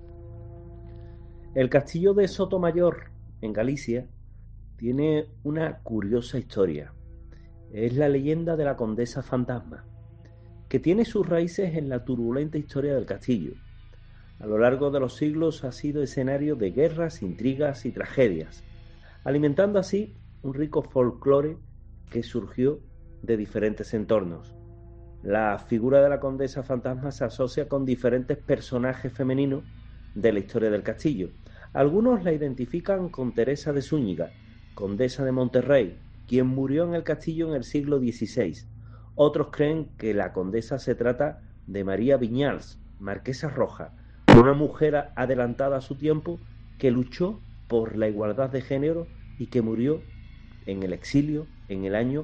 Speaker 19: El castillo de Sotomayor, en Galicia, tiene una curiosa historia. Es la leyenda de la condesa fantasma, que tiene sus raíces en la turbulenta historia del castillo. A lo largo de los siglos ha sido escenario de guerras, intrigas y tragedias, alimentando así un rico folclore que surgió de diferentes entornos. La figura de la condesa fantasma se asocia con diferentes personajes femeninos de la historia del castillo. Algunos la identifican con Teresa de Zúñiga, condesa de Monterrey, quien murió en el castillo en el siglo XVI. Otros creen que la condesa se trata de María Viñals, marquesa roja, una mujer adelantada a su tiempo que luchó por la igualdad de género y que murió en el exilio en el año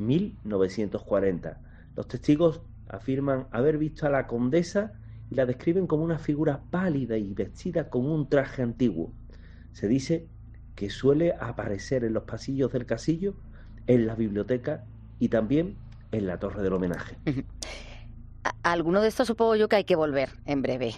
Speaker 19: 1940. Los testigos afirman haber visto a la condesa y la describen como una figura pálida y vestida con un traje antiguo. Se dice que suele aparecer en los pasillos del castillo, en la biblioteca y también en la torre del homenaje.
Speaker 10: Alguno de estos supongo yo que hay que volver en breve.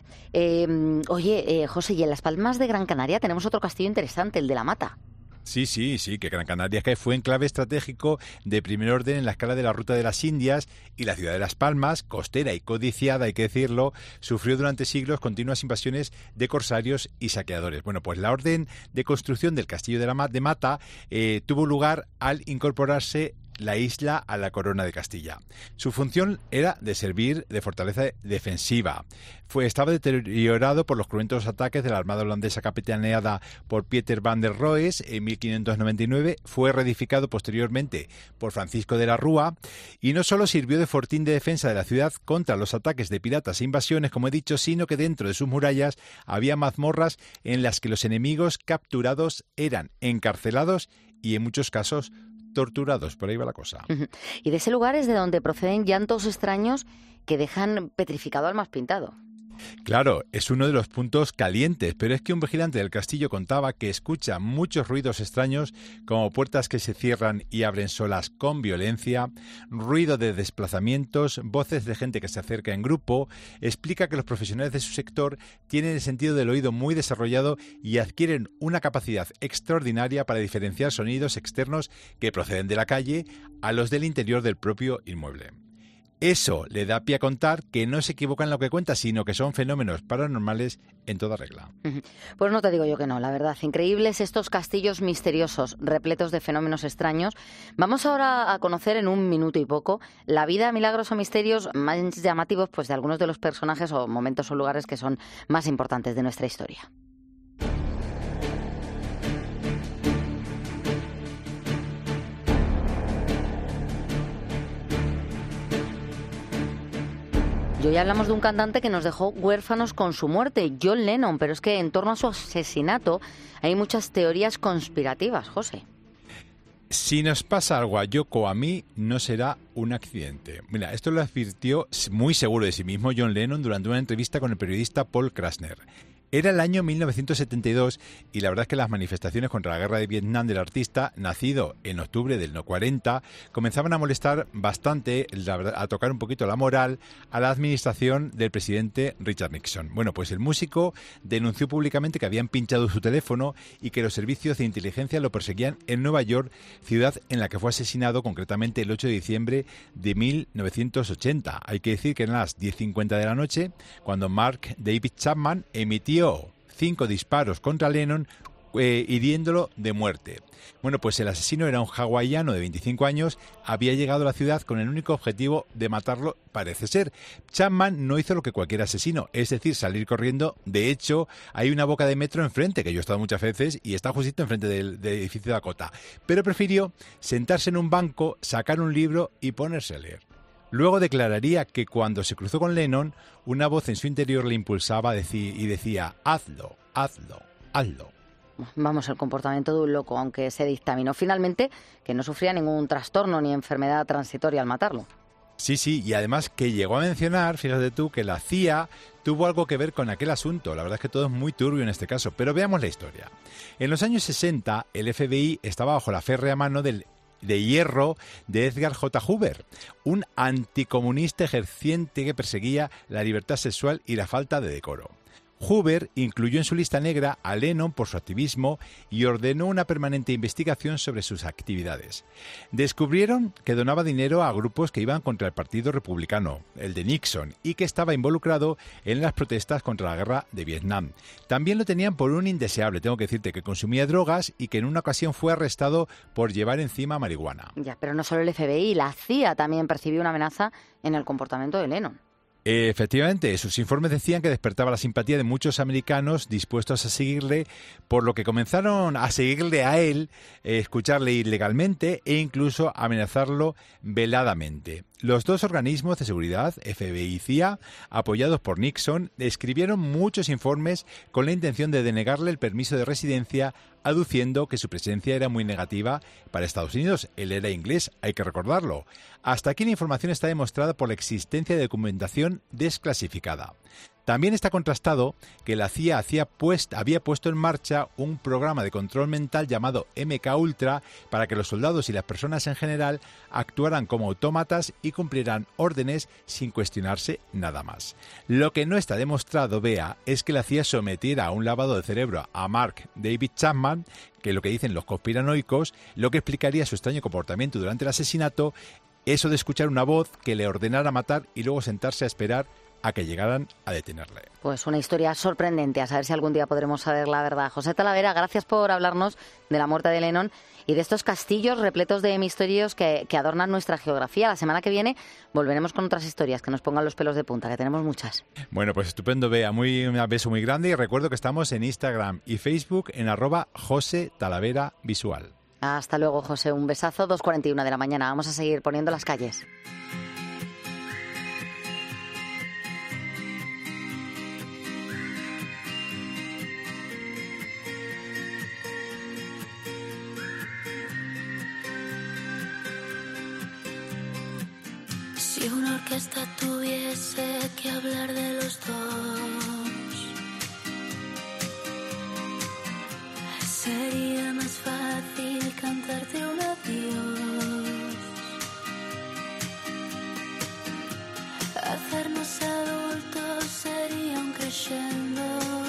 Speaker 10: José, y en Las Palmas de Gran Canaria tenemos otro castillo interesante, el de la Mata.
Speaker 18: Sí, que Gran Canaria que fue enclave estratégico de primer orden en la escala de la Ruta de las Indias, y la ciudad de Las Palmas, costera y codiciada, hay que decirlo, sufrió durante siglos continuas invasiones de corsarios y saqueadores. Bueno, pues la orden de construcción del castillo de Mata tuvo lugar al incorporarse la isla a la corona de Castilla. Su función era de servir de fortaleza defensiva. Estaba deteriorado por los cruentos ataques de la armada holandesa capitaneada por Pieter van der Rohes en 1599. Fue reedificado posteriormente por Francisco de la Rúa y no solo sirvió de fortín de defensa de la ciudad contra los ataques de piratas e invasiones, como he dicho, sino que dentro de sus murallas había mazmorras en las que los enemigos capturados eran encarcelados y en muchos casos torturados. Por ahí va la cosa.
Speaker 10: Y de ese lugar es de donde proceden llantos extraños que dejan petrificado al más pintado.
Speaker 18: Claro, es uno de los puntos calientes, pero es que un vigilante del castillo contaba que escucha muchos ruidos extraños, como puertas que se cierran y abren solas con violencia, ruido de desplazamientos, voces de gente que se acerca en grupo. Explica que los profesionales de su sector tienen el sentido del oído muy desarrollado y adquieren una capacidad extraordinaria para diferenciar sonidos externos que proceden de la calle a los del interior del propio inmueble. Eso le da pie a contar que no se equivoca en lo que cuenta, sino que son fenómenos paranormales en toda regla.
Speaker 10: Pues no te digo yo que no, la verdad. Increíbles estos castillos misteriosos, repletos de fenómenos extraños. Vamos ahora a conocer en un minuto y poco la vida, milagros o misterios más llamativos, pues, de algunos de los personajes o momentos o lugares que son más importantes de nuestra historia. Y hoy hablamos de un cantante que nos dejó huérfanos con su muerte, John Lennon, pero es que en torno a su asesinato hay muchas teorías conspirativas, José.
Speaker 18: Si nos pasa algo a Yoko o a mí, no será un accidente. Mira, esto lo advirtió muy seguro de sí mismo John Lennon durante una entrevista con el periodista Paul Krasner. Era el año 1972 y la verdad es que las manifestaciones contra la guerra de Vietnam del artista, nacido en octubre del 40, comenzaban a molestar bastante, a tocar un poquito la moral a la administración del presidente Richard Nixon. Bueno, pues el músico denunció públicamente que habían pinchado su teléfono y que los servicios de inteligencia lo perseguían en Nueva York, ciudad en la que fue asesinado concretamente el 8 de diciembre de 1980. Hay que decir que eran las 10:50 de la noche cuando Mark David Chapman emitió 5 disparos contra Lennon, hiriéndolo de muerte. Bueno, pues el asesino era un hawaiano de 25 años, había llegado a la ciudad con el único objetivo de matarlo, parece ser. Chapman no hizo lo que cualquier asesino, es decir, salir corriendo. De hecho, hay una boca de metro enfrente, que yo he estado muchas veces, y está justito enfrente del edificio de Dakota. Pero prefirió sentarse en un banco, sacar un libro y ponerse a leer. Luego declararía que cuando se cruzó con Lennon, una voz en su interior le impulsaba y decía: hazlo, hazlo, hazlo.
Speaker 10: Vamos, el comportamiento de un loco, aunque se dictaminó finalmente que no sufría ningún trastorno ni enfermedad transitoria al matarlo.
Speaker 18: Sí, y además que llegó a mencionar, fíjate tú, que la CIA tuvo algo que ver con aquel asunto. La verdad es que todo es muy turbio en este caso, pero veamos la historia. En los años 60, el FBI estaba bajo la férrea mano de hierro de Edgar J. Hoover, un anticomunista ejerciente que perseguía la libertad sexual y la falta de decoro. Hoover incluyó en su lista negra a Lennon por su activismo y ordenó una permanente investigación sobre sus actividades. Descubrieron que donaba dinero a grupos que iban contra el Partido Republicano, el de Nixon, y que estaba involucrado en las protestas contra la guerra de Vietnam. También lo tenían por un indeseable, tengo que decirte, que consumía drogas y que en una ocasión fue arrestado por llevar encima marihuana.
Speaker 10: Ya, pero no solo el FBI, la CIA también percibió una amenaza en el comportamiento de Lennon.
Speaker 18: Efectivamente, sus informes decían que despertaba la simpatía de muchos americanos dispuestos a seguirle, por lo que comenzaron a seguirle a él, escucharle ilegalmente e incluso amenazarlo veladamente. Los dos organismos de seguridad, FBI y CIA, apoyados por Nixon, escribieron muchos informes con la intención de denegarle el permiso de residencia, aduciendo que su presencia era muy negativa para Estados Unidos. Él era inglés, hay que recordarlo. Hasta aquí la información está demostrada por la existencia de documentación desclasificada. También está contrastado que la CIA había puesto en marcha un programa de control mental llamado MK-Ultra para que los soldados y las personas en general actuaran como autómatas y cumplieran órdenes sin cuestionarse nada más. Lo que no está demostrado, Bea, es que la CIA sometiera a un lavado de cerebro a Mark David Chapman, que es lo que dicen los conspiranoicos, lo que explicaría su extraño comportamiento durante el asesinato, eso de escuchar una voz que le ordenara matar y luego sentarse a esperar a que llegaran a detenerle.
Speaker 10: Pues una historia sorprendente, a saber si algún día podremos saber la verdad. José Talavera, gracias por hablarnos de la muerte de Lennon y de estos castillos repletos de misterios que adornan nuestra geografía. La semana que viene volveremos con otras historias que nos pongan los pelos de punta, que tenemos muchas.
Speaker 18: Bueno, pues estupendo, Bea. Un beso muy grande y recuerdo que estamos en Instagram y Facebook en @JoseTalaveraVisual.
Speaker 10: Hasta luego, José. Un besazo, 2:41 de la mañana. Vamos a seguir poniendo las calles.
Speaker 20: Si una orquesta tuviese que hablar de los dos, sería más fácil cantarte un adiós. Hacernos adultos sería un crescendo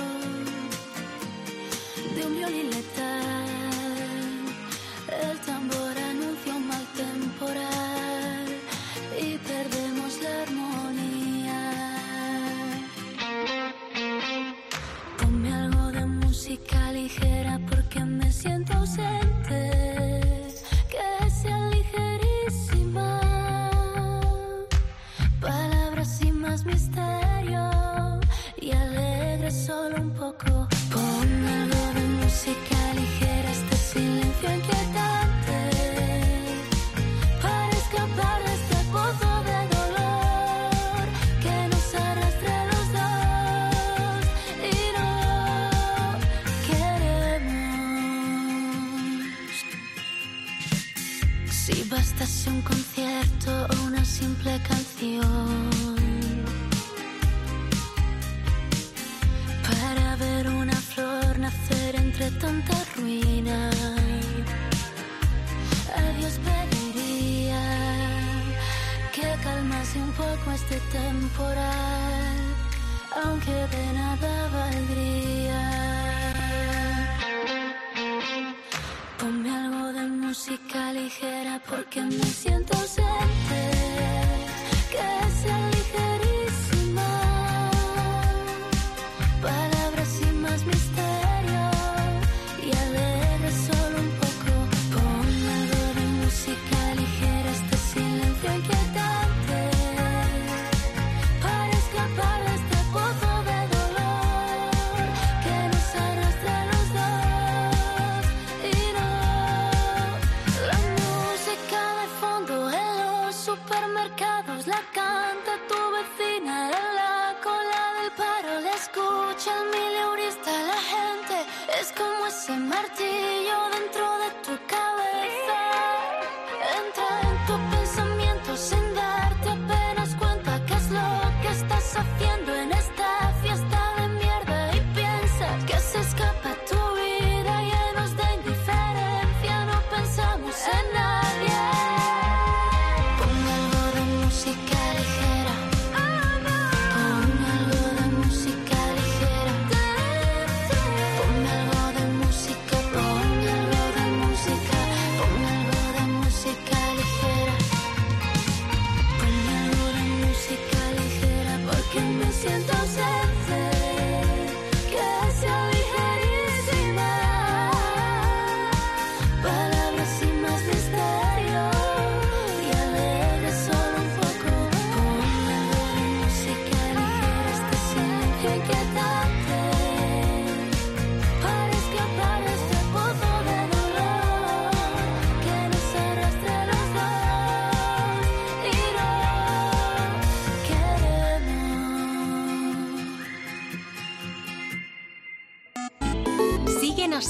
Speaker 20: de un violín letal. El tambor anuncia un mal temporal y perdemos la armonía. Ponme algo de música ligera porque me siento ausente, que sea ligerísima, palabras sin más misterio y alegre solo un poco. Ponme algo de música ligera, este silencio inquietante, para escapar de este pozo de dolor que nos arrastra a los dos y no queremos. Si bastase un concierto o una simple canción para ver una flor nacer entre tanta ruina, a Dios pediría que calmase un poco este temporal, aunque de nada valdría. Ponme algo de música ligera porque me siento ausente, que sea ligerísima, palabras sin más misterio y alegre solo un poco. Ponme algo de música ligera, este silencio inquietante, para escapar de este pozo de dolor que nos arrastra a los dos y no. La música de fondo en los supermercados la canta tu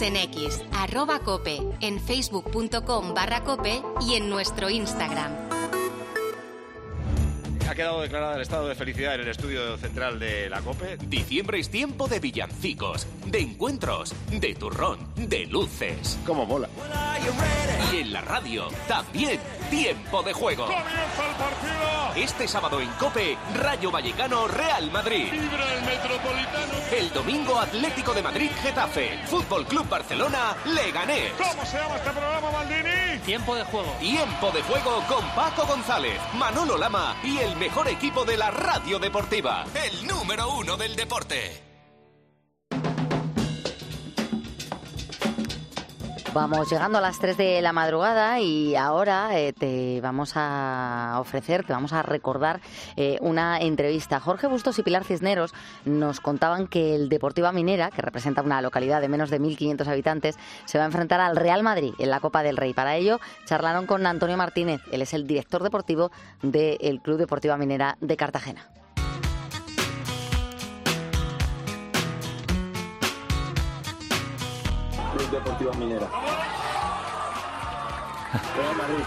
Speaker 3: en X, @cope, en facebook.com/cope y en nuestro Instagram.
Speaker 21: Ha quedado declarado el estado de felicidad en el estudio central de la COPE.
Speaker 22: Diciembre es tiempo de villancicos, de encuentros, de turrón, de luces.
Speaker 21: ¡Cómo mola!
Speaker 22: Y en la radio, también, tiempo de juego.
Speaker 23: ¡Comienza el partido!
Speaker 22: Este sábado en COPE, Rayo Vallecano, Real Madrid.
Speaker 23: ¡Vibra el Metropolitano!
Speaker 22: El domingo, Atlético de Madrid, Getafe. Fútbol Club Barcelona, Leganés.
Speaker 23: ¿Cómo se llama este programa, Maldini?
Speaker 22: Tiempo de juego. Tiempo de juego con Paco González, Manolo Lama y el mejor equipo de la radio deportiva. El número 1 del deporte.
Speaker 10: Vamos llegando a las 3 de la madrugada y ahora te vamos a ofrecer, te vamos a recordar una entrevista. Jorge Bustos y Pilar Cisneros nos contaban que el Deportiva Minera, que representa una localidad de menos de 1.500 habitantes, se va a enfrentar al Real Madrid en la Copa del Rey. Para ello charlaron con Antonio Martínez, él es el director deportivo del Club Deportiva Minera de Cartagena.
Speaker 24: Club Deportiva Minera. Real Madrid.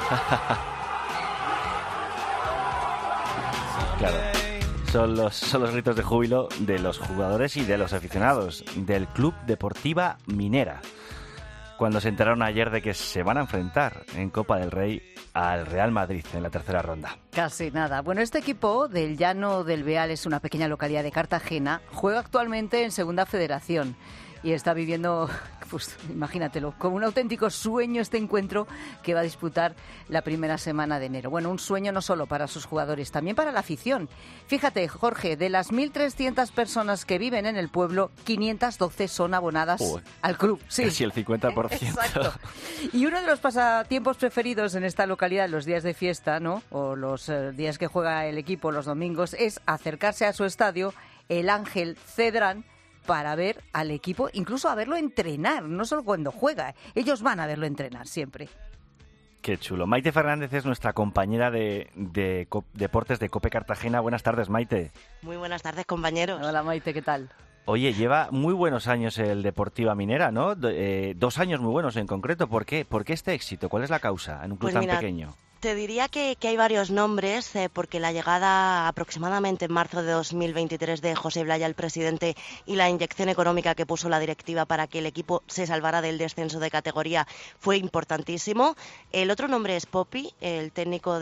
Speaker 25: Claro. Son los gritos de júbilo de los jugadores y de los aficionados del Club Deportiva Minera, cuando se enteraron ayer de que se van a enfrentar en Copa del Rey al Real Madrid en la tercera ronda.
Speaker 26: Casi nada. Bueno, este equipo del Llano del Beal es una pequeña localidad de Cartagena, juega actualmente en Segunda Federación. Y está viviendo, pues imagínatelo, como un auténtico sueño este encuentro que va a disputar la primera semana de enero. Bueno, un sueño no solo para sus jugadores, también para la afición. Fíjate, Jorge, de las 1.300 personas que viven en el pueblo, 512 son abonadas al club. Sí.
Speaker 25: Casi el 50%.
Speaker 26: Exacto. Y uno de los pasatiempos preferidos en esta localidad, los días de fiesta, ¿no? O los días que juega el equipo, los domingos, es acercarse a su estadio, el Ángel Cedrán, para ver al equipo, incluso a verlo entrenar, no solo cuando juega, ellos van a verlo entrenar siempre.
Speaker 25: Qué chulo. Maite Fernández es nuestra compañera de deportes de COPE Cartagena. Buenas tardes, Maite.
Speaker 27: Muy buenas tardes, compañeros.
Speaker 26: Hola, Maite, ¿qué tal?
Speaker 25: Oye, lleva muy buenos años el Deportiva Minera, ¿no? 2 años muy buenos en concreto. ¿Por qué este éxito? ¿Cuál es la causa en un club tan pequeño?
Speaker 27: Te diría que hay varios nombres, porque la llegada aproximadamente en marzo de 2023 de José Blaya, el presidente, y la inyección económica que puso la directiva para que el equipo se salvara del descenso de categoría fue importantísimo. El otro nombre es Popi, el técnico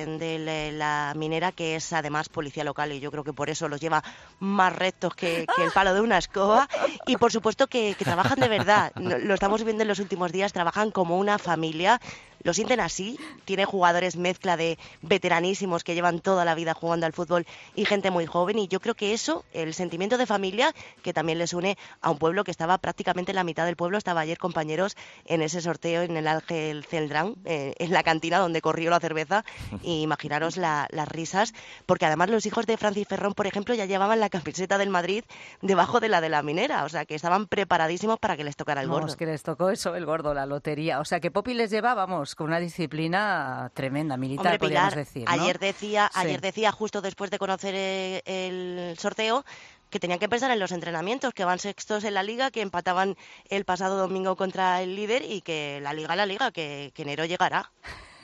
Speaker 27: de la Minera, que es además policía local, y yo creo que por eso los lleva más rectos que el palo de una escoba. Y por supuesto que trabajan de verdad, lo estamos viendo en los últimos días, trabajan como una familia. Lo sienten así, tiene jugadores mezcla de veteranísimos que llevan toda la vida jugando al fútbol y gente muy joven, y yo creo que eso, el sentimiento de familia, que también les une a un pueblo que estaba prácticamente la mitad del pueblo, estaba ayer, compañeros, en ese sorteo en el Ángel Cedrán, en la cantina donde corrió la cerveza, y imaginaros las risas, porque además los hijos de Francis Ferrón, por ejemplo, ya llevaban la camiseta del Madrid debajo de la Minera, o sea que estaban preparadísimos para que les tocara el gordo.
Speaker 26: Es que les tocó eso, el gordo, la lotería, o sea que Popi les lleva, vamos, con una disciplina tremenda, militar.
Speaker 27: Hombre, Pilar,
Speaker 26: podríamos decir, ¿no?
Speaker 27: Ayer decía, justo después de conocer el sorteo, que tenían que pensar en los entrenamientos, que van sextos en la Liga, que empataban el pasado domingo contra el líder, y que la Liga, que enero llegará.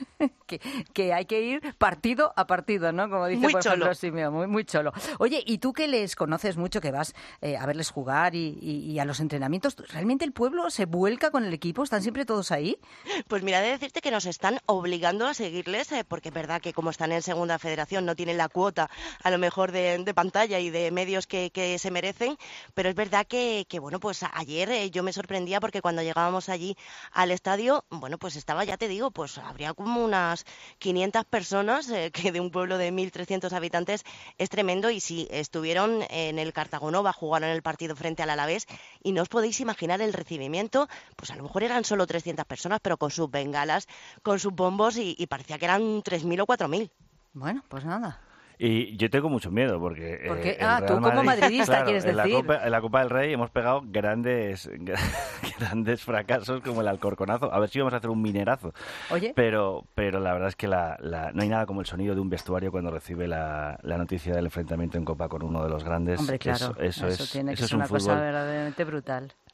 Speaker 26: que hay que ir partido a partido, ¿no? Como dice,
Speaker 27: muy
Speaker 26: por ejemplo,
Speaker 27: cholo.
Speaker 26: Simeone, muy cholo. Oye, y tú que les conoces mucho, que vas a verles jugar y a los entrenamientos, ¿realmente el pueblo se vuelca con el equipo? ¿Están siempre todos ahí?
Speaker 27: Pues mira, de decirte que nos están obligando a seguirles, porque es verdad que como están en Segunda Federación no tienen la cuota, a lo mejor de pantalla y de medios que se merecen, pero es verdad que bueno, pues ayer yo me sorprendía porque cuando llegábamos allí al estadio, bueno, pues estaba, ya te digo, pues habría como unas 500 personas, que de un pueblo de 1.300 habitantes es tremendo. Y sí, estuvieron en el Cartagonova, jugaron el partido frente al Alavés, y no os podéis imaginar el recibimiento. Pues a lo mejor eran solo 300 personas, pero con sus bengalas, con sus bombos, y parecía que eran 3.000 o 4.000.
Speaker 26: Bueno, pues nada.
Speaker 25: Y yo tengo mucho miedo porque...
Speaker 26: tú como madridista,
Speaker 25: claro,
Speaker 26: quieres decir.
Speaker 25: En la Copa del Rey hemos pegado grandes fracasos como el Alcorconazo. A ver si vamos a hacer un minerazo.
Speaker 26: Oye.
Speaker 25: Pero la verdad es que no hay nada como el sonido de un vestuario cuando recibe la noticia del enfrentamiento en Copa con uno de los grandes.
Speaker 26: Hombre, claro.
Speaker 25: Eso
Speaker 26: tiene que ser una cosa verdaderamente brutal.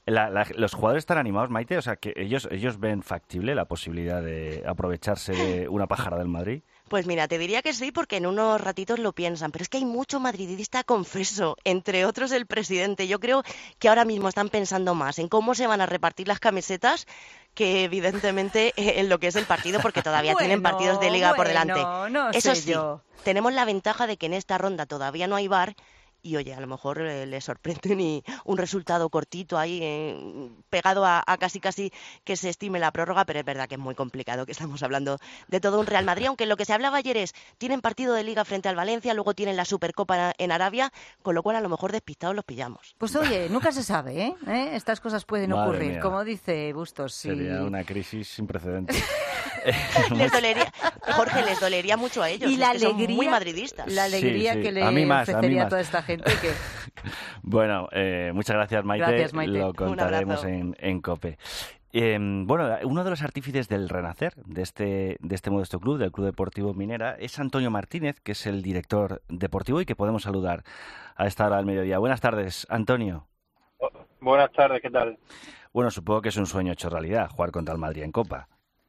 Speaker 25: ¿Los jugadores están animados, Maite? O sea, que ellos ven factible la posibilidad de aprovecharse de una pájara del Madrid.
Speaker 27: Pues mira, te diría que sí, porque en unos ratitos lo piensan, pero es que hay mucho madridista confeso, entre otros el presidente. Yo creo que ahora mismo están pensando más en cómo se van a repartir las camisetas que evidentemente en lo que es el partido, porque todavía tienen partidos de Liga por delante.
Speaker 26: No
Speaker 27: Eso
Speaker 26: sé
Speaker 27: sí,
Speaker 26: yo.
Speaker 27: tenemos la ventaja de que en esta ronda todavía no hay VAR. Y oye, a lo mejor les sorprenden y un resultado cortito ahí, pegado a casi que se estime la prórroga, pero es verdad que es muy complicado, que estamos hablando de todo un Real Madrid, aunque lo que se hablaba ayer es, tienen partido de Liga frente al Valencia, luego tienen la Supercopa en Arabia, con lo cual a lo mejor despistados los pillamos.
Speaker 26: Pues oye, nunca se sabe, ¿eh? Estas cosas pueden
Speaker 25: Madre
Speaker 26: ocurrir,
Speaker 25: mía.
Speaker 26: como dice Bustos.
Speaker 25: Sería una crisis sin precedentes.
Speaker 27: Les dolería, Jorge, les dolería mucho a ellos,
Speaker 26: Y la
Speaker 27: es que son
Speaker 26: alegría,
Speaker 27: muy madridistas.
Speaker 26: la alegría
Speaker 25: Sí, sí.
Speaker 26: que le
Speaker 25: A mí más,
Speaker 26: ofrecería a
Speaker 25: más.
Speaker 26: toda esta gente. Que...
Speaker 25: Bueno, muchas gracias, Maite.
Speaker 26: Gracias, Maite.
Speaker 25: Lo
Speaker 26: Un
Speaker 25: contaremos
Speaker 26: abrazo.
Speaker 25: en COPE. Bueno, uno de los artífices del renacer de este modesto club, del Club Deportivo Minera, es Antonio Martínez, que es el director deportivo y que podemos saludar a esta hora del mediodía. Buenas tardes, Antonio.
Speaker 1: Buenas tardes, ¿qué tal?
Speaker 25: Bueno, supongo que es un sueño hecho realidad, jugar contra el Madrid en Copa.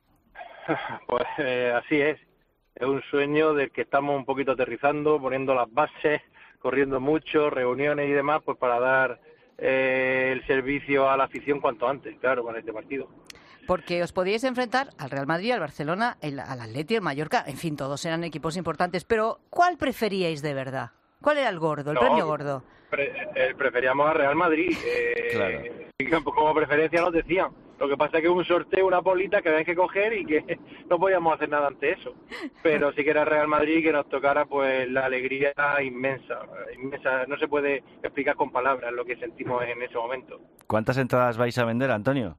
Speaker 1: Pues así es un sueño del que estamos un poquito aterrizando, poniendo las bases, corriendo mucho, reuniones y demás, pues para dar el servicio a la afición cuanto antes, claro, con este partido.
Speaker 26: Porque os podíais enfrentar al Real Madrid, al Barcelona, al Atleti, al Mallorca, en fin, todos eran equipos importantes, pero ¿cuál preferíais de verdad? ¿Cuál era el gordo, el premio gordo?
Speaker 1: Preferíamos al Real Madrid,
Speaker 25: Claro.
Speaker 1: Como preferencia nos decían. Lo que pasa es que es un sorteo, una bolita que había que coger y que no podíamos hacer nada ante eso. Pero sí que era Real Madrid que nos tocara pues la alegría inmensa. No se puede explicar con palabras lo que sentimos en ese momento.
Speaker 25: ¿Cuántas entradas vais a vender, Antonio?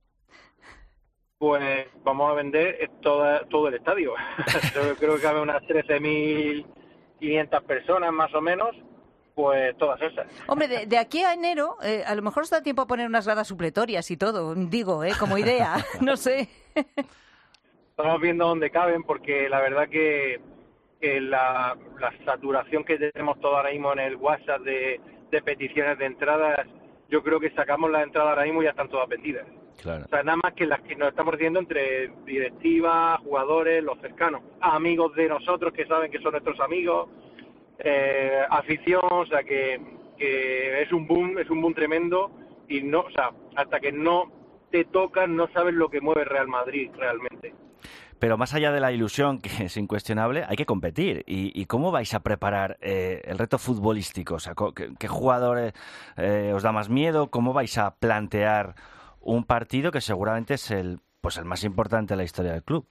Speaker 1: Pues vamos a vender todo el estadio. Yo creo que cabe unas 13.500 personas más o menos. Pues todas esas.
Speaker 26: Hombre, de aquí a enero, a lo mejor os da tiempo a poner unas gradas supletorias y todo, digo, como idea, no sé.
Speaker 1: Estamos viendo dónde caben, porque la verdad que la saturación que tenemos todo ahora mismo en el WhatsApp de peticiones de entradas, yo creo que sacamos las entradas ahora mismo y ya están todas vendidas.
Speaker 25: Claro.
Speaker 1: O sea, nada más que las que nos estamos recibiendo entre directiva, jugadores, los cercanos, amigos de nosotros que saben que son nuestros amigos, afición, o sea que es un boom tremendo y no, o sea, hasta que no te tocan no sabes lo que mueve Real Madrid realmente.
Speaker 25: Pero más allá de la ilusión, que es incuestionable, hay que competir. ¿Y cómo vais a preparar el reto futbolístico? O sea, ¿qué jugadores os da más miedo? ¿Cómo vais a plantear un partido que seguramente es el más importante de la historia del club?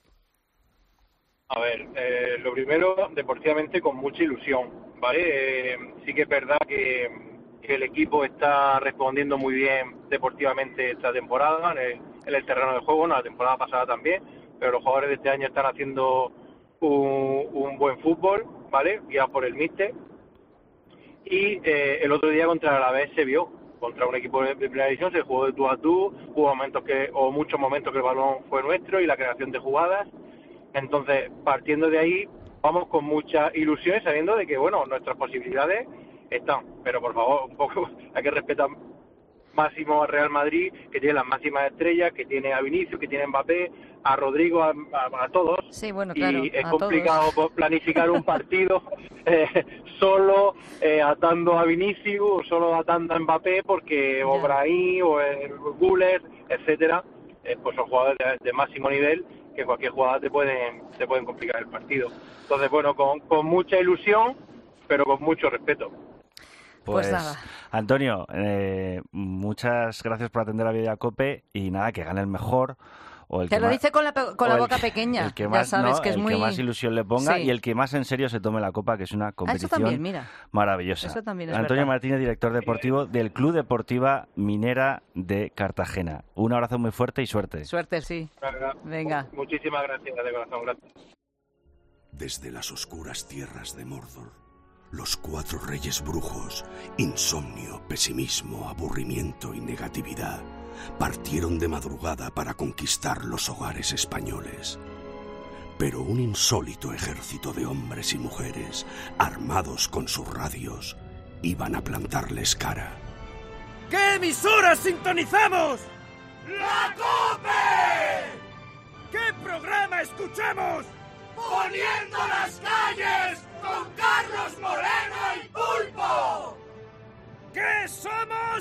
Speaker 1: A ver, lo primero, deportivamente con mucha ilusión, ¿vale? Sí que es verdad que el equipo está respondiendo muy bien deportivamente esta temporada en el terreno de juego, la temporada pasada también, pero los jugadores de este año están haciendo un buen fútbol, ¿vale? Guiados por el míster. Y el otro día contra el Alavés se vio, contra un equipo de primera división, se jugó de tú a tú, hubo muchos momentos que el balón fue nuestro y la creación de jugadas. Entonces, partiendo de ahí, vamos con mucha ilusión, sabiendo de que, bueno, nuestras posibilidades están. Pero, por favor, un poco hay que respetar máximo al Real Madrid, que tiene las máximas estrellas, que tiene a Vinicius, que tiene a Mbappé, a Rodrigo, a todos.
Speaker 26: Sí, bueno, claro,
Speaker 1: y es
Speaker 26: a
Speaker 1: complicado
Speaker 26: todos.
Speaker 1: planificar un partido solo atando a Vinicius, o solo atando a Mbappé, porque o Brahim, o Güler, etcétera, pues son jugadores de máximo nivel, que cualquier jugada te pueden complicar el partido. Entonces, bueno, con mucha ilusión, pero con mucho respeto.
Speaker 26: Pues nada.
Speaker 25: Antonio, muchas gracias por atender a Vida Cope y nada, que gane el mejor. O el
Speaker 26: Te
Speaker 25: que
Speaker 26: lo
Speaker 25: más,
Speaker 26: dice con la boca pequeña,
Speaker 25: el que
Speaker 26: ya
Speaker 25: más,
Speaker 26: sabes que es muy...
Speaker 25: El que más ilusión le ponga
Speaker 26: Sí.
Speaker 25: y el que más en serio se tome la copa, que es una competición
Speaker 26: también, mira.
Speaker 25: maravillosa.
Speaker 26: Eso también es
Speaker 25: Antonio
Speaker 26: verdad.
Speaker 25: Martínez, director deportivo del Club Deportiva Minera de Cartagena. Un abrazo muy fuerte y suerte.
Speaker 26: Suerte, sí. Venga.
Speaker 1: Muchísimas gracias, de corazón, gracias.
Speaker 4: Desde las oscuras tierras de Mordor, los 4 reyes brujos, insomnio, pesimismo, aburrimiento y negatividad, partieron de madrugada para conquistar los hogares españoles. Pero un insólito ejército de hombres y mujeres, armados con sus radios, iban a plantarles cara.
Speaker 5: ¿Qué emisora sintonizamos?
Speaker 17: ¡La COPE!
Speaker 5: ¿Qué programa escuchamos?
Speaker 17: ¡Poniendo las calles con Carlos Moreno el Pulpo!
Speaker 5: ¿Qué somos?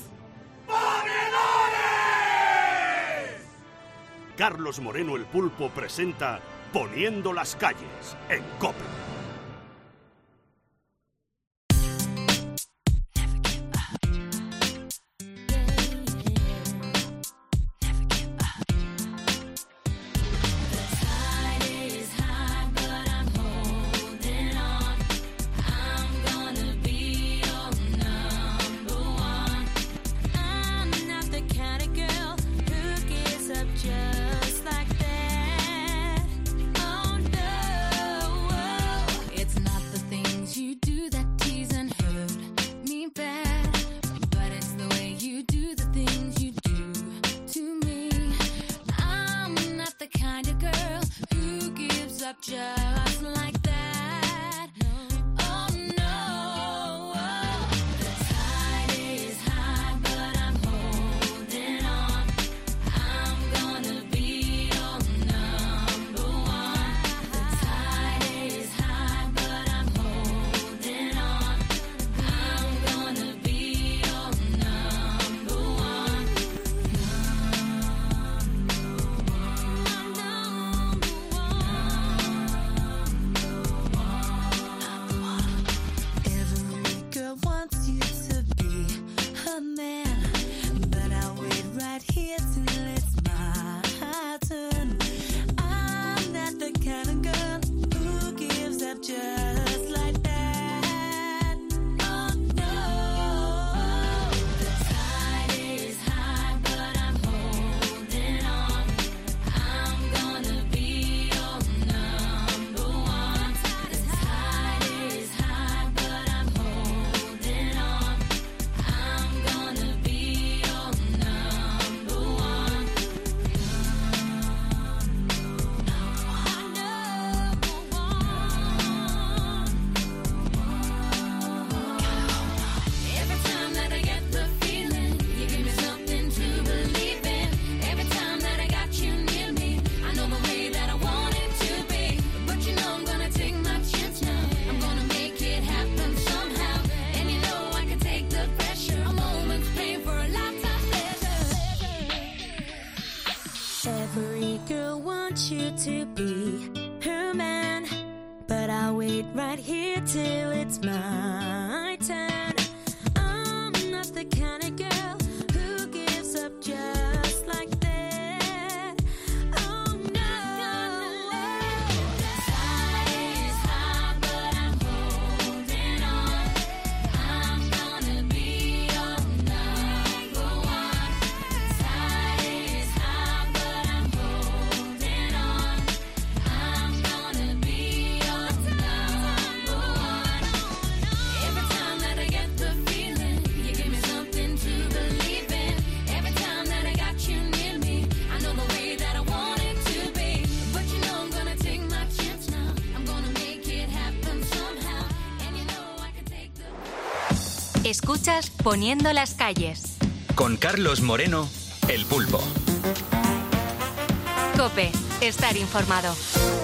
Speaker 17: ¡Ponedores!
Speaker 4: Carlos Moreno el Pulpo presenta Poniendo las calles en COPE.
Speaker 20: Just like that. Oh no. The tide is high, but I'm holding on. I'm gonna be your number one. The tide is high, but I'm holding on. I'm gonna be your number one. Every girl wants you to be her man, but I'll wait right here till it's my turn. I'm not the kind of girl who gives up just like that. Oh no, the tide is high, but I'm holding on. I'm gonna be your number one. The tide is high, but I'm holding on. I'm gonna be your number one. Every time that I get the feeling, you give me something to believe in. Every time that I got you near me, I know the way that I want it to be. But you know I'm gonna take my chance now. I'm gonna make it happen somehow. And you know I can take the pressure. A moment's pain for a lifetime pleasure. Every girl wants you to be her man, but I'll wait right here till it's my turn. I'm not the kind of girl who gives up just like that. Oh no, the tide is high, but I'm holding on. I'm gonna be your number one. The tide is high, but I'm holding on. I'm gonna be your number one. Every time that I get the feeling, you give me something to believe in. Every time that I got you near me, I know the way that I want it to be. But you know I'm gonna take my chance now. I'm gonna make it happen somehow. And you know I can take the...
Speaker 3: Escuchas Poniendo las calles.
Speaker 2: Con Carlos Moreno, el Pulpo.
Speaker 3: COPE. Estar informado.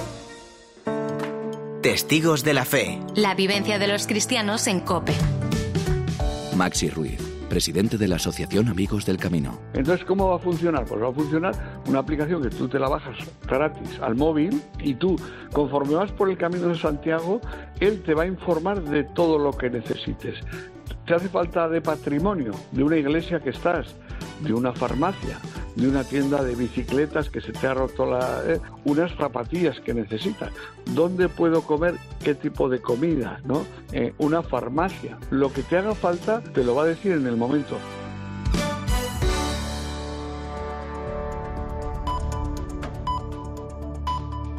Speaker 7: Testigos de la Fe.
Speaker 3: La vivencia de los cristianos en COPE.
Speaker 8: Maxi Ruiz, presidente de la Asociación Amigos del Camino.
Speaker 9: Entonces, ¿cómo va a funcionar? Pues va a funcionar una aplicación que tú te la bajas gratis al móvil y tú, conforme vas por el Camino de Santiago, él te va a informar de todo lo que necesites. ¿Te hace falta de patrimonio? ¿De una iglesia que estás? ¿De una farmacia? ¿De una tienda de bicicletas que se te ha roto unas zapatillas que necesitas? ¿Dónde puedo comer? ¿Qué tipo de comida? ¿No? Una farmacia. Lo que te haga falta te lo va a decir en el momento.